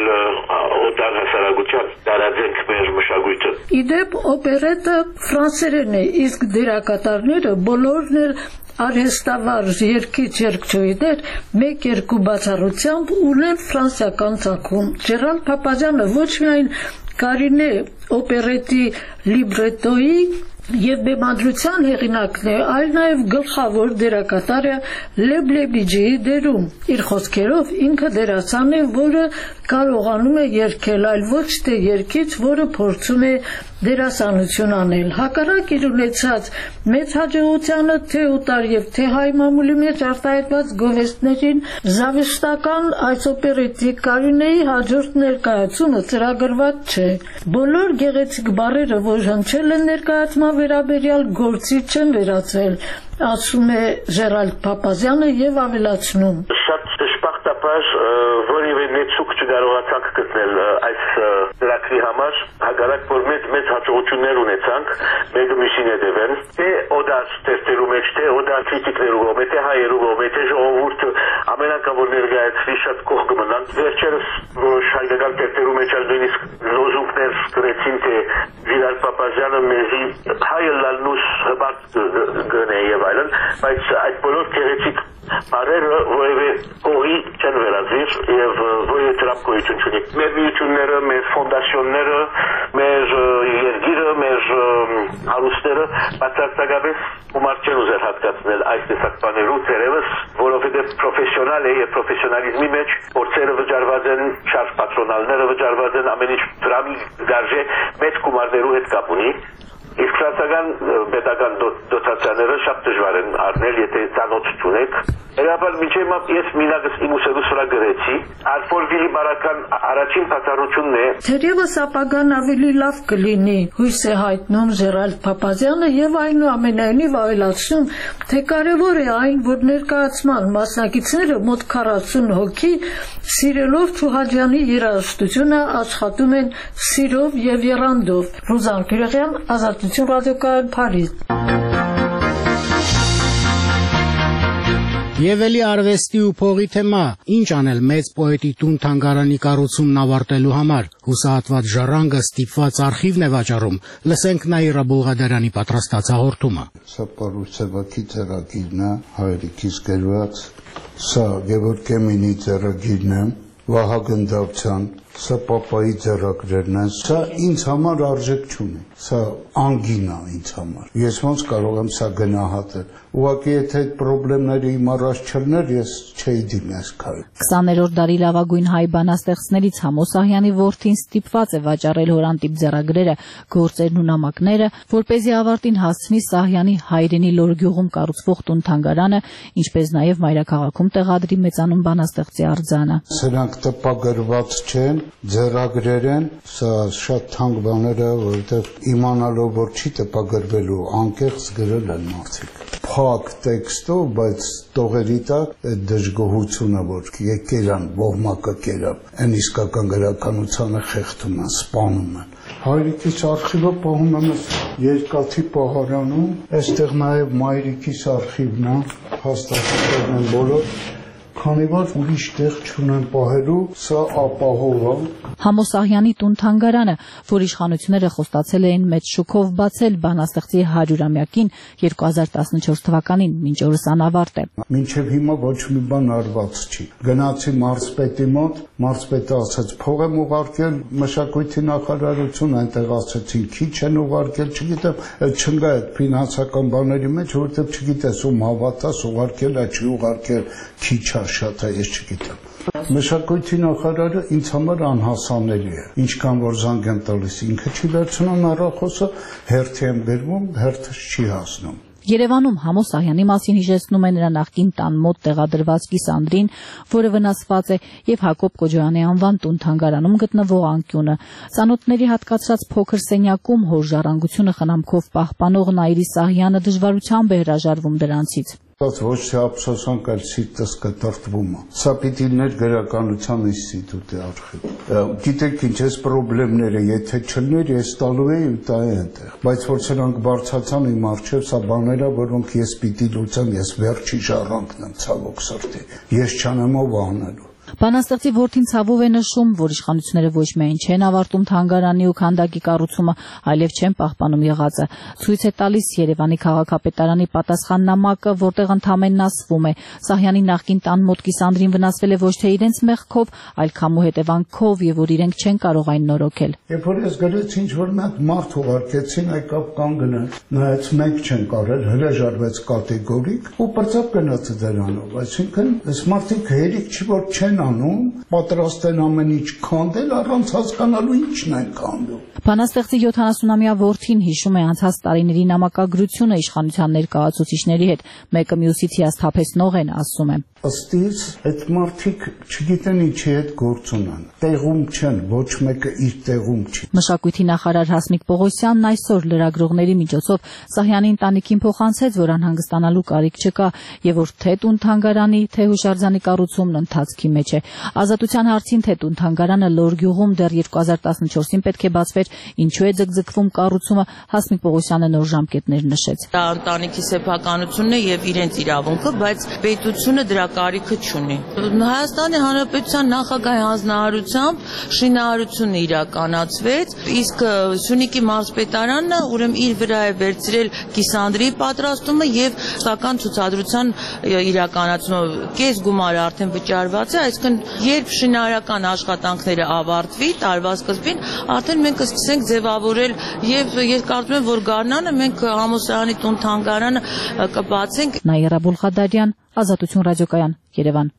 O: օտար հասարակության տարածենք մեր մշակույթը։
N: Իդեպ օպերետը ֆրանսերեն է, իսկ դերակատարները բոլորն էլ արհեստավարժ երգիչ-երգչուհիներ մեկ-երկու բացառությամբ ունեն ֆրանսիական ծագում։ Ջերալ Փափազյանը ոչ միայն Կարինե օպերետի լիբրետոյի եւ բեմադրության հեղինակն է, այլ նաեւ գլխավոր դերակատարը Լեբլեբիջիի դերում։ Իր խոսքերով ինքը դերասան է, որը կարողանում է երգել, այլ ոչ թե երգիչ, որը փորձում է դերասանություն անել։ Հակառակ իր ունեցած մեծ հաջողությանը թե օտար եւ թե հայ մամուլի մեջ արտահայտված գովեստներին զավեշտական այս օպերետի Կարինեի հաջորդ ներկայացումը ծրագրված չէ։ Բոլոր գեղեցիկ բառերը, որ հնչել են ներկայացման վերաբերյալ գործի չեն վերացել, ասում է Ժերալդ Փափազյանը եւ ավելացնում։
O: Շատ դժբախտաբար որևէ նեցուկ չկարողացանք գտնել այս ծրագրի համար, հակառակ որ մեծ հաջողություններ ունեցանք, մեկը մյուսին հետևեն, թե օդար տեստերու մեջ, թե օդար քրիտիկներու կողմէ, թե հայերու կողմէ, թե ժողովուրդը ամեն անգամ որ ներկայացվի շատ կող կմնան։ Վերջերս որոշ հայկական տեստերու մեջ նույնիսկ լոզունգներ գրեցին, թե Ժերալդ Փափազյանը մեզի հայը լալնուս հբարտ գնե եւ այլն, բայց այդ բոլոր գեղեցիկ բարերը որևէ կողի չեն վերածվիր եւ որևէ տրամկոյություն չունի։ Մեր միությունները, մեր ֆոնդացիոնները, մեր երգիրը, մեր հարուստները բացարձակապես գումար չեն ուզել հատկացնել այս տեսակ բաներու ծերևս, որովհետեւ պրոֆեսիոնալ է եւ պրոֆեսիոնալիզմի մեջ փորձերը վճարված են, շարժ պատրոնալները վճարված են, ամեն ինչ դրամի գարժե մեծ գումարներու հետ կապ ունի։ Իսկ ֆրանսիական պետական դոտացիաները շատ դժվար են առնել, եթե ծանոթ չունեք։ Երբալ միջև ես մինագս իմ ուսերուս վրա գրեցի, Ալֆորվիլի բարական առաջին բացառությունն է։
N: Թերևս ապագան ավելի լավ կլինի, հույս է հայտնում Ժերալդ Փափազյանը եւ այնուամենայնիվ ավելացնում, թե կարեւոր է այն, որ ներկայացման մասնակիցները մոտ 40 հոգի սիրելով Չուհաջյանի երաժշտությունը աշխատում են սիրով եւ եռանդով։ Ռուզան Գյուրեղյան, Ազատություն ռադիոկայան, Փարիզ։
A: Եվ էլի արվեստի ու փողի թեմա, ինչ անել մեծ պոետի տուն թանգարանի կառուցումն ավարտելու համար, հուսահատված ժառանգը ստիպված արխիվն է վաճառում, լսենք Նաիրա Բուլղադարյանի պատրաստած հաղորդումը։
P: Սա Պարուսևակի ծրագիրն է, հայրիկիս գրված, սա Գևորգ Կեմինի ծրագիրն է, Վահագն Դավթյան, սա Պապայի ծրագրերն են, սա ինձ համար արժեք չունի, սա անգին է ինձ համար, ես ոնց կարող եմ սա գնահատել, ուղղակի եթե այդ պրոբլեմները իմ առաջ չլներ, ես չէի դիմի այս քայլին։
Q: 20-րդ դարի լավագույն հայ բանաստեղծներից Համոս Ահյանի որդին ստիպված է վաճառել հորանտիպ ձեռագրերը, գործերն ու նամակները, որպեսզի ավարտին հասցնի Սահյանի հայրենի Լորգյուղում կառուցվող տուն-թանգարանը, ինչպես նաև մայրաքաղաքում տեղադրի մեծանուն բանաստեղծի արձանը։
P: Սրանք տպագրված չեն, ձեռագրեր են, սա շատ թանկ բաներ է, որովհետև իմանալով որ չի տպագրվելու, անկեղծ գրել են մարդիկ։ Փակ տեքստով, բայց տողերի տակ այդ դժգոհությունը, որ եկերան, ոհմակը կերավ, այն իսկական գրականությանը խեղդում են, սպանում են։ Հայրիկիս արխիվը պահում եմ երկաթի պահարանում, այստեղ նաև մայրիկիս արխիվն է, հաստատություններն են բոլոր, քանի որ ուրիշ տեղ չունեն պահելու, սա ապահով է։
Q: Համոս Ահյանի տուն-թանգարանը, որ իշխանությունները խոստացել էին մեծ շուկով բացել բանաստեղծի 100-ամյակին 2014 թվականին, մինչ օրս անավարտ է։
P: Մինչև հիմա ոչ մի բան արված չի։ Գնացի մարզպետի մոտ, մարզպետը ասաց փող եմ ուղարկել մշակույթի նախարարություն, այնտեղ ասացին քիչ են ուղարկել, չգիտեմ, չնգա այդ ֆինանսական բաների մեջ, որովհետև չգիտես ում հավատաս, ուղարկել է, չի ուղարկել, քիչ է, շատ է, ես չգիտեմ։ Մշակույթի նախարարը ինձ համար անհասանելի է։ Ինչքան որ զանգ են տալիս, ինքը չի վերցնում հեռախոսը, հերթի են բերվում, հերթը չի հասնում։
Q: Երևանում Համո Սահյանի մասին հիշեցնում է նրա նախկին տան մոտ տեղադրված կիսանդրին, որը վնասված է, եւ Հակոբ Կոջոյանի անվան տուն-թանգարանում գտնվող անկյունը։ Ծանոթների հատկացրած փոքր սենյակում հոր ժառանգությունը խնամքով պահպանող Նաիրի Սահյանը դժվարությամբ է հրաժարվում դրանցից։
P: Ոչ թե ափսոսանք, այլ սիրտս կտրտվում է։ Սա պիտի լիներ գրականության ինստիտուտի արխիվ։ Գիտեք ինչ, այս խնդիրները, եթե չլներ, ես տալու էի ու տայի այնտեղ։ Բայց որ սրանք բարձրացան իմ առջև, սա բաներ է, որոնք ես պիտի լուծեմ, ես վերջի ժառանգն եմ, ցավոք սրտի։ Ես չանեմ ով անելու։
Q: Բանաստեղծի որդին ցավով է նշում, որ իշխանությունները ոչ միայն չեն ավարտում թանգարանի ու քանդակի կառուցումը, այլև չեն պահպանում եղածը։ Ցույց է տալիս Երևանի քաղաքապետարանի պատասխաննամակը, որտեղ ընդամենն ասվում է. Սահյանի նախկին տան մոտ կիսանդրին վնասվել է ոչ թե իրենց մեղքով, այլ քամու հետևանքով, եւ որ իրենք չեն կարող այն նորոգել։
P: Երբ որ ես գրեցի ինչ-որ մարդ ուղարկեցին, եկավ կանգնեց, նայեց մենք չեն կարել, հրաժարվեց կատեգորիկ ու պրծավ գնաց դրանով, այսինքն այս մարդիկ հերիք չի որ չեն անում, պատրաստ են ամեն ինչ քանդել, առանց հասկանալու ինչն են քանդում։
Q: Բանաստեղծի 70-ամյա որդին հիշում է անցած տարիների նամակագրությունը իշխանության ներկայացուցիչների հետ, մեկը մյուսից հիասթափեցնող են, ասում է։
P: Ըստ իս, այդ մարդիկ չգիտեն ինչի հետ գործ ունեն, տեղում չեն, ոչ մեկը իր տեղում չի։
Q: Մշակույթի նախարար Հասմիկ Պողոսյանն այսօր լրագրողների միջոցով Սահյանի ընտանիքին փոխանցեց, որ անհանգստանալու կարիք չկա եւ որ թե տուն-թանգարանի, թե հուշարձանի կառուցումն ընթացքի մեջ է։ Ազատության հարցին, թե տուն-թանգարանը Լոռ գյուղում դեռ 2014-ին պետք է բացվեր, ինչու է ձգձգվում կառուցումը, Հասմիկ Պողոսյանը նոր ժամկետներ նշեց։
R: Դա ընտանիքի սեփականությունն է եւ իրենց իրավունքը, բայց պետությունը դրա կարիքը չունի։ Հայաստանի Հանրապետության նախագահի հանձնարարությամբ շինարարությունը իրականացվեց, իսկ Սյունիքի մարզպետարանը ուրեմն իր վրա է վերցրել կիսանդրի պատրաստումը եւ սական ցուցադրության իրականացումը։ Կես գումարը արդեն վճարված է, այսինքն երբ շինարարական աշխատանքները ավարտվի տարվա սկզբին, արդեն մենք կսկսենք ձևավորել եւ ես կարծում եմ, որ գարնանը մենք Համո Սահյանի տուն-թանգարանը կբացենք։
Q: Նաիրա Բուլխադարյան, Ազատություն ռադիոկայան, Երևան։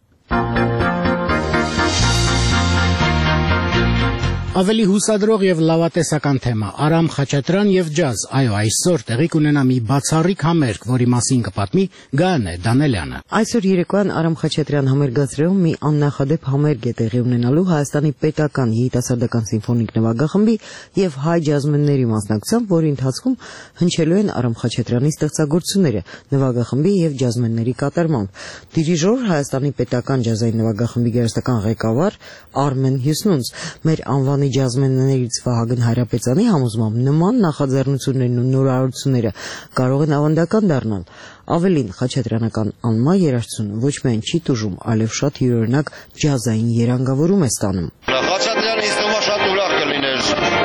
A: Ավելի հուսադրող եւ լավատեսական թեմա՝ Արամ Խաչատրյան եւ ջազ։ Այո, այսօր տեղի կունենա մի բացառիկ համերգ, որի մասին կպատմի Գայանե Դանելյանը։
S: Այսօր երեկոյան Արամ Խաչատրյան համերգազրում մի աննախադեպ համերգ է տեղի ունենալու Հայաստանի պետական երիտասարդական սիմֆոնիկ նվագախմբի եւ հայ ջազմենների մասնակցությամբ, որի ընթացքում հնչելու են Արամ Խաչատրյանի ստեղծագործությունները նվագախմբի եւ ջազմենների կատարմամբ։ Դիրիժոր Հայաստանի պետական ջազային նվագախմբի գերստական ղեկավար Արմեն Հյուսնունց մեր անվանի ջազմեններից Վահագն Հայրապետյանի համոզմամբ նման նախաձեռնություններն ու նորարարությունները կարող են ավանդական դառնալ։ Ավելին, խաչատրյանական անմա երաժշտությունը ոչ միայն չի տուժում, այլև շատ յուրօրինակ ջազային երանգավորում է ստանում։
T: Խաչատրյանը ինձ թվում է շատ ուրախ կլիներ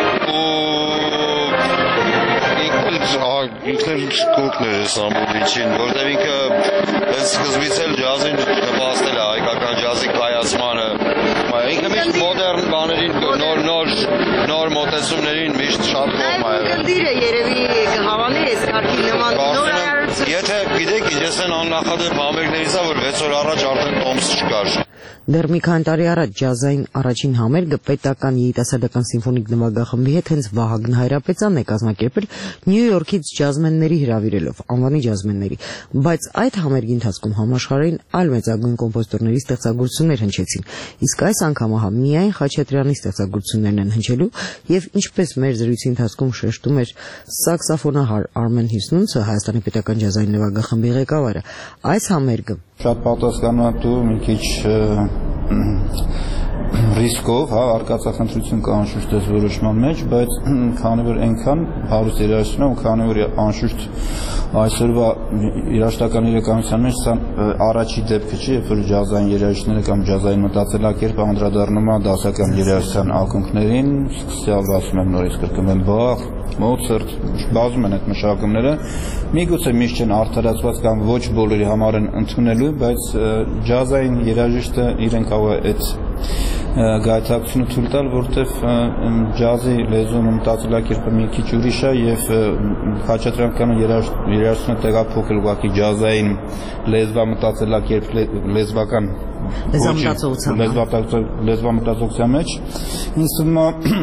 T: ու ինքն կոկն է ամբողջին, որտեղ ինքը սկզբից էլ ջազին նպաստել է հայկական ջազի կայացմանը։ Ինքը միշտ մոդեռն բաներին, նոր մոտեցումներին միշտ շատ կողմ է։
R: Գնդիր է երևի կհավանի այս կարգի նման նորարարություն։
T: Եթե գիտեք, ես են աննախադեպ համերգներից է, որ 6 օր առաջ արդեն տոմս չկար։
S: Դեռ մի քանի տարի առաջ ջազային առաջին համերգը պետական երիտասարդական սիմֆոնիկ նվագախմբի հետ հենց Վահագն Հայրապետյանն է կազմակերպել Նյու Յորքից ջազմենների հրավիրելով, անվանի ջազմենների, բայց այդ համերգի ընթացքում համաշխարհային այլ մեծագույն կոմպոզիտորների ստեղծագործություններ հնչեցին, իսկ այս անգամ ահա միայն Խաչատրյանի ստեղծագործություններն են հնչելու եւ ինչպես մեր զրույցի ընթացքում շեշտում էր սաքսոֆոնահար Արմեն Հյուսնունցը, Հայաստանի պետական ջազային նվագախմբի ղեկավարը, այս համերգը
U: շատ պատասխանատու, մի քիչ ռիսկով, արկածախնդրություն կա անշուշտ այս որոշման մեջ, բայց քանի որ այնքան հարուստ երաժշտություն ու քանի որ անշուշտ այսօրվա երաժշտական իրականության մեջ սա առաջի դեպքը չի, երբ որ ջազային երաժիշտները կամ ջազային մտածելակերպը անդրադառնում է դասական երաժշտության ակունքներին, սկսյալ ասում եմ նորից կրկնել Բախ, Մոցարտ, բազում են այդ մշակումները, միգուցե միշտ չեն արդարացված կամ ոչ բոլորի համար են ընդունելու, բայց ջազային երաժիշտը իրեն կարող է այդ գայթակցությունը թույլ տալ, որտեղ ջազի լեզուն մտածելակերպը մի քիչ ուրիշ է եւ խաչատրյանական երաժշտությունը տեղափոխել ուղղակի ջազային լեզվա մտածելակերպ լեզվական լեզվամտածողության մեջ ինձ թվում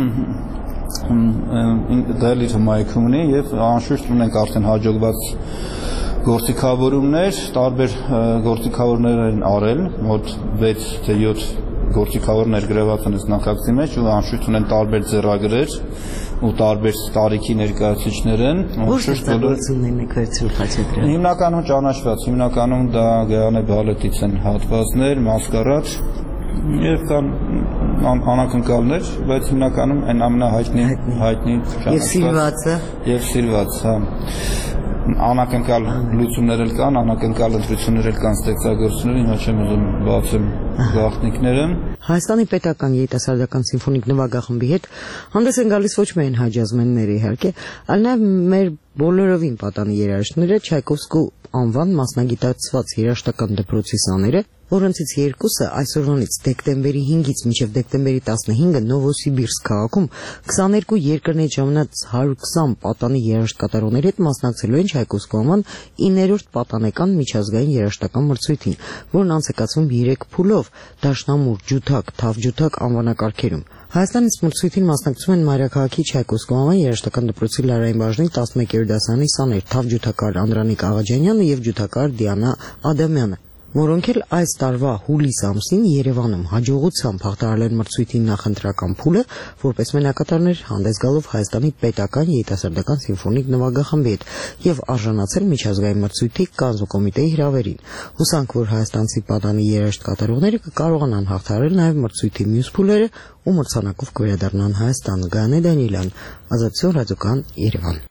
U: է դա իր հմայքում ունի եւ անշուշտ ունենք արդեն հաջողված գործիքավորումներ, տարբեր գործիքավորներ են արել, մոտ 6 թե 7 գործիքավորներ գրված են այս նախագծի մեջ ու անշուշտ ունեն տարբեր ձեռագրեր ու տարբեր տարիքի ներկայացուցիչներ են։
S: Ո՞ր ստեղծագործություններն եք վերցրել Խաչատրյան։
U: Հիմնականում ճանաչված, հիմնականում դա Գայանե բալետից են հատվածներ, մասկարադ եւ կան անակնկալներ, բայց հիմնականում այն ամենահայտնի եւ սիրված, հա։ Անակնկալ լուծումներ էլ կան, անակնկալ ընտրություններ էլ կան ստեղծագործություններ, հիմա չեմ ուզում բացեմ գաղտնիքները։
S: Հայաստանի պետական երիտասարդական սիմֆոնիկ նվագախմբի հետ հանդես են գալիս ոչ միայն հայ ջազմենները իհարկե, այլ նաև մեր բոլորովին պատանի երաժիշտները Չայկովսկու անվան մասնագիտացված երաժշտական դպրոցի սաները, որոնցից երկուսը այսօրվանից դեկտեմբերի 5-ից մինչև դեկտեմբերի 15-ը Նովոսիբիրսկ քաղաքում 22 երկրներից ժամանած 120 պատանի երաժշտկատարողների հետ մասնակցելու են Չայկովսկու անվան 9-րդ պատանեկան միջազգային երաժշտական մրցույթին, որն անցկացվում 3 փուլով՝ դաշնամուր, ջութակ, թավջութակ անվանակարգերում։ Հայաստանից մրցույթին մասնակցում են Մայրաքաղաքի Չայկովսկու անվան երաժշտական դպրոցի լարային բաժնի 11-րդ դասարանի սաներ թավջութակար Անդրանիկ Աղաջանյանը եւ ջութակար Դիանա Ադամյանը, որոնք էլ այս տարվա հուլիս ամսին Երևանում հաջողությամբ հաղթահարել են մրցույթի նախընտրական փուլը, որպես մենակատարներ հանդես գալով Հայաստանի պետական երիտասարդական սիմֆոնիկ նվագախմբի հետ եւ արժանացել միջազգային մրցույթի կանզուկոմիտեի հրավերին։ Հուսանք, որ հայաստանցի պատանի երաժշտկատարողները կկարողանան հաղթահարել նաեւ մրցույթի մյուս փուլերը ու մրցանակով կվերադառնան Հայաստան։ Գայանե Դանիելյան, Ազատություն ռադիոկան, Երևան։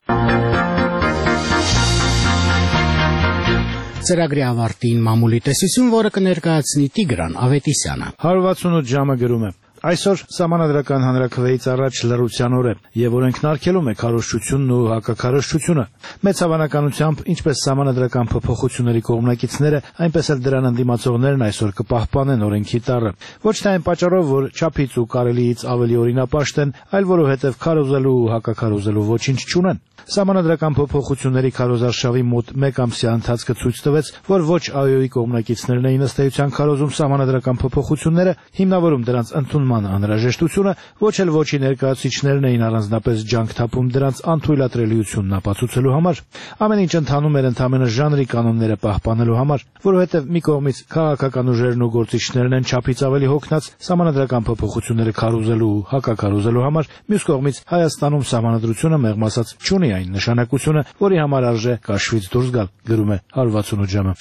A: Ծրագրի ավարտին մամուլի տեսություն, որը կներկայացնի Տիգրան Ավետիսյանը։
C: 168 ժամը գրում է. Այսօր Սահմանադրական հանրաքվեից առաջ լռության օր է, եւ օրենքն արգելում է քարոզչությունն ու հակաքարոզչությունը։ Մեծ հավանականությամբ, ինչպես Սահմանադրական փոփոխությունների կողմնակիցները, այնպես էլ դրան ընդդիմացողներն այսօր կպահպանեն օրենքի տառը։ Ոչ թե այն պատճառով, որ չափից ու կարելիից ավելի օրինապաշտ են, այլ որովհետեւ քարոզելու ու հակաքարոզելու ոչինչ չունեն։ Սահմանադրական փոփոխությունների քարոզարշավի մոտ 1 ամսյա ընթացքը ցույց տվեց, որ ոչ ԱՅՈ-ի կողմնակիցներն էին ըստ էության քարոզում սահմանադրական փոփոխությունները, հիմնավորում դրանց ընդունման անհրաժեշտությունը, ոչ էլ ոչի ներկայացուցիչներն էին առանձնապես ջանք թափում դրանց անթույլատրելիությունն ապացուցելու համար։ Ամեն ինչ ընթանում էր ընդամենը ժանրի կանոնները պահպանելու համար, որովհետև մի կողմից քաղաքական ուժերն ու գործիչներն են չափից ավելի հոգնած սահմանադրական փոփոխությունները քարոզելու ու հակաքարոզելու համար, մյուս կողմից Հայաստանում սահմանադրությունը մեղմ ասած չունի այն նշանակությունը, որի համար արժե կաշվից դուրս գալ, գրում է 168 ժամը։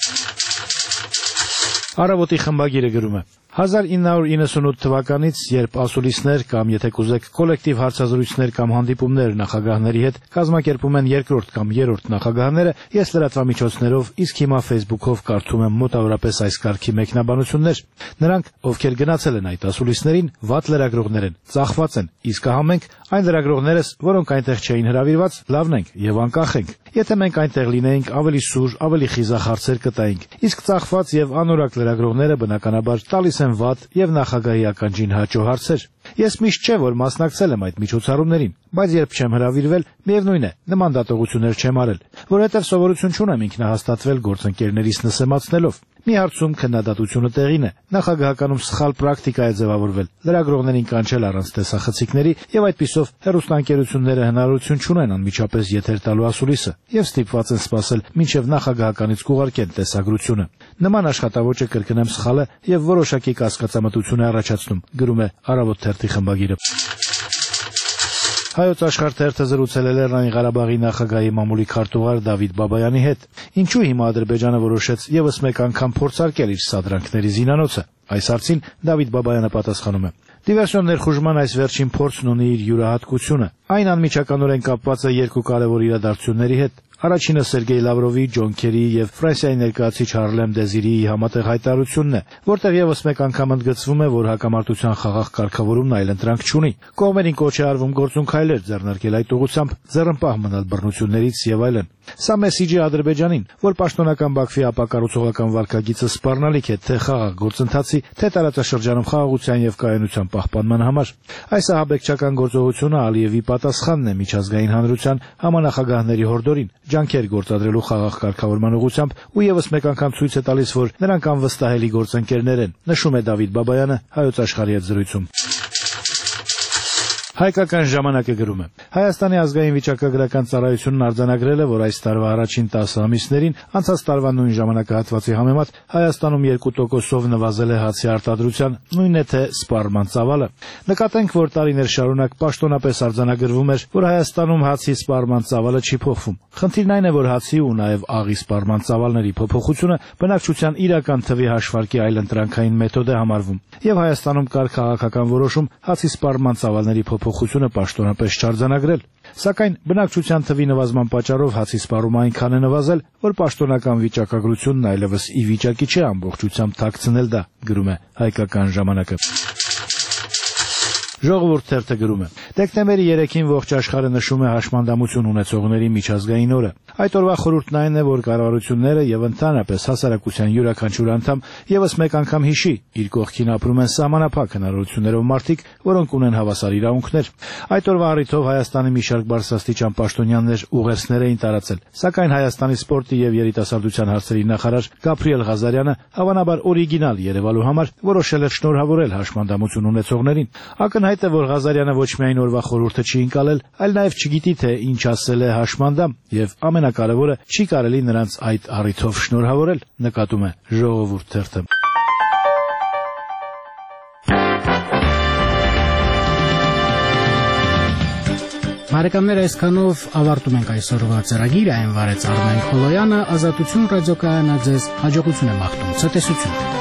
C: Առավոտի խմբագիրը գրում է. 1998 թվականից, երբ ասուլիսներ կամ, եթե կուզեք, կոլեկտիվ հարցազրույցներ կամ հանդիպումներ նախագահների հետ կազմակերպում են երկրորդ կամ երրորդ նախագահները, ես լրատվամիջոցներով, իսկ հիմա Facebook-ով կարդում եմ մոտավորապես այս կարգի մեկնաբանություններ։ Նրանք, ովքեր գնացել են այդ ասուլիսներին, վատ լրագրողներ են, ծախված են, իսկ ահա մենք, այն լրագրողներս, որոնք այնտեղ չէին հրավիրված, լավն ենք եւ անկախ ենք։ Եթե մենք այնտեղ լինեինք, ավելի սուր, ավելի խիզախ հարցեր կտայինք, իսկ ծախված եւ անորակ լրագրողները բնականաբար տալիս են վատ եւ նախագահի ականջին հաճո հարցեր։ Ես միշտ չէ, որ մասնակցել եմ այդ միջոցառումներին, բայց երբ չեմ հրավիրվել, միևնույն է, նման դատողություններ չեմ արել, որովհետև սովորություն չունեմ ինքնահաստատվել գործընկերներիս նսեմացնելով։ Մի հարցում քննադատությունը տեղին է։ Նախագահականում սխալ պրակտիկա է ձևավորվել։ Լրագրողներին կանչել առանց տեսախցիկների եւ այդպիսով հեռուստաընկերությունները հնարավորություն չունեն անմիջապես եթեր տալու ասուլիսը եւ ստիպված են սպասել մինչեւ նախագահականից կուղարկեն տեսագրությունը։ Նման աշխատավոճը կրկնեմ սխալ է եւ որոշակի կասկածամտություն է առաջացնում, գրում է Առավոտ թերթի խմբագիրը։ Հայոց աշխարհ թերթը զրուցել է Լեռնային Ղարաբաղի նախագահի մամուլի քարտուղար Դավիթ Բաբայանի հետ։ Ինչու հիմա Ադրբեջանը որոշեց եւս մեկ անգամ փորձարկել իր սադրանքների զինանոցը։ Այս հարցին Դավիթ Բաբայանը պատասխանում է. Դիվերսիոն ներխուժման այս վերջին փորձն ունի իր յուրահատկությունը։ Այն անմիջականորեն կապված է երկու կարևոր իրադարձությունների հետ։ Առաջինը Սերգեյ Լավրովի, Ջոն Քերիի եւ Ֆրանսիայի ներկայացուցիչ Հարլեմ Դեզիրիի համատեղ հայտարարությունն է, որտեղ եւս մեկ անգամ ընդգծվում է, որ հակամարտության խաղաղ կարգավորումն այլընտրանք չունի։ Կողմերին կոչ է արվում գործունքայլեր ձեռնարկել այդ ուղղությամբ, ձեռնպահ մնալ բռնություններից եւ այլն։ Սա մեսիջ է Ադրբեջանին, որ պաշտոնական Բաքվի ապակառուցողական վարքագիծը սպառնալիք է թե խաղաղ գործընթացի, թե տարածաշրջանում խաղաղության եւ կայունության պահպանման համար։ Այս ահաբեկչական գործողությունը Ալիևի պատասխանն է միջազգային հանրության համանախագահների հորդորին, ջանքեր գործադրելու խաղաղ կարգավորման ուղղությամբ ու եւս մեկ անգամ ցույց է տալիս, որ նրանք անվստահելի գործընկերներ են, նշում է Դավիթ Բաբայանը Հայոց աշխարհի հետ զրույցում։ Հայկական ժամանակը գրում է. Հայաստանի ազգային վիճակագրական ծառայությունն արձանագրել է, որ այս տարվա առաջին 10 ամիսներին անցած տարվա նույն ժամանակահատվածի համեմատ Հայաստանում 2%-ով նվազել է հացի արտադրության, նույնն է թե սպառման ծավալը։ Նկատենք, որ տարիներ շարունակ պաշտոնապես արձանագրվում էր, որ Հայաստանում հացի սպառման ծավալը չի փոխվում։ Խնդիրն այն է, որ հացի ու նաև աղի սպառման ծավալների փոփոխությունը բնակչության իրական թվի հաշվարկի այլընտրանքային մեթոդ է համարվում, եւ Հայաստանում կար քաղաքական որոշում հացի սպառման ծավալների փոփոխությունը պաշտոնապես չարձանագրել։ Սակայն բնակչության թվի նվազման պատճառով հացի սպառումը այնքան է նվազել, որ պաշտոնական վիճակագրությունն այլևս ի վիճակի չէ ամբողջությամբ թաքցնել դա, գրում է Հայկական ժամանակը։ Ժողովուրդ թերթը գրում է. Դեկտեմբերի 3-ին ողջ աշխարհը նշում է հաշմանդամություն ունեցողների միջազգային օրը։ Այդ օրվա խորհուրդն այն է, որ կառավարությունները եւ ընդհանրապես հասարակության յուրաքանչյուր անդամ եւս մեկ անգամ հիշի, իր կողքին ապրում են սահմանափակ հնարավորություններով մարդիկ, որոնք ունեն հավասար իրավունքներ։ Այդ օրվա առիթով Հայաստանի մի շարք բարձրաստիճան պաշտոնյաներ ուղերձներ էին տարածել, սակայն Հայաստանի սպորտի եւ երիտասարդության հարցերի նախարար Գաբրիել Ղազարյանը հավանաբար օրիգինալ Երևալու համար որոշել էր շնորհավորել հաշմանդամություն ունեցողներին։ Ակնհայտ է, որ Ղազարյանը ոչ միայն օրվա խորհուրդը չի ընկալել, այլ նաև չգիտի, թե ինչ ասել է հաշմանդամ, եւ ամենակարևորը չի կարելի նրանց այդ առիթով շնորհավորել, նկատում է Ժողովուրդ թերթը։
A: Բարեկամներ, այսքանով ավարտում ենք այսօրվա ծրագիրը, այն վարեց Արմեն Խոլոյանը, Ազատություն ռադիոկայանը ձեզ հաջողություն է մաղթում, ցտեսություն։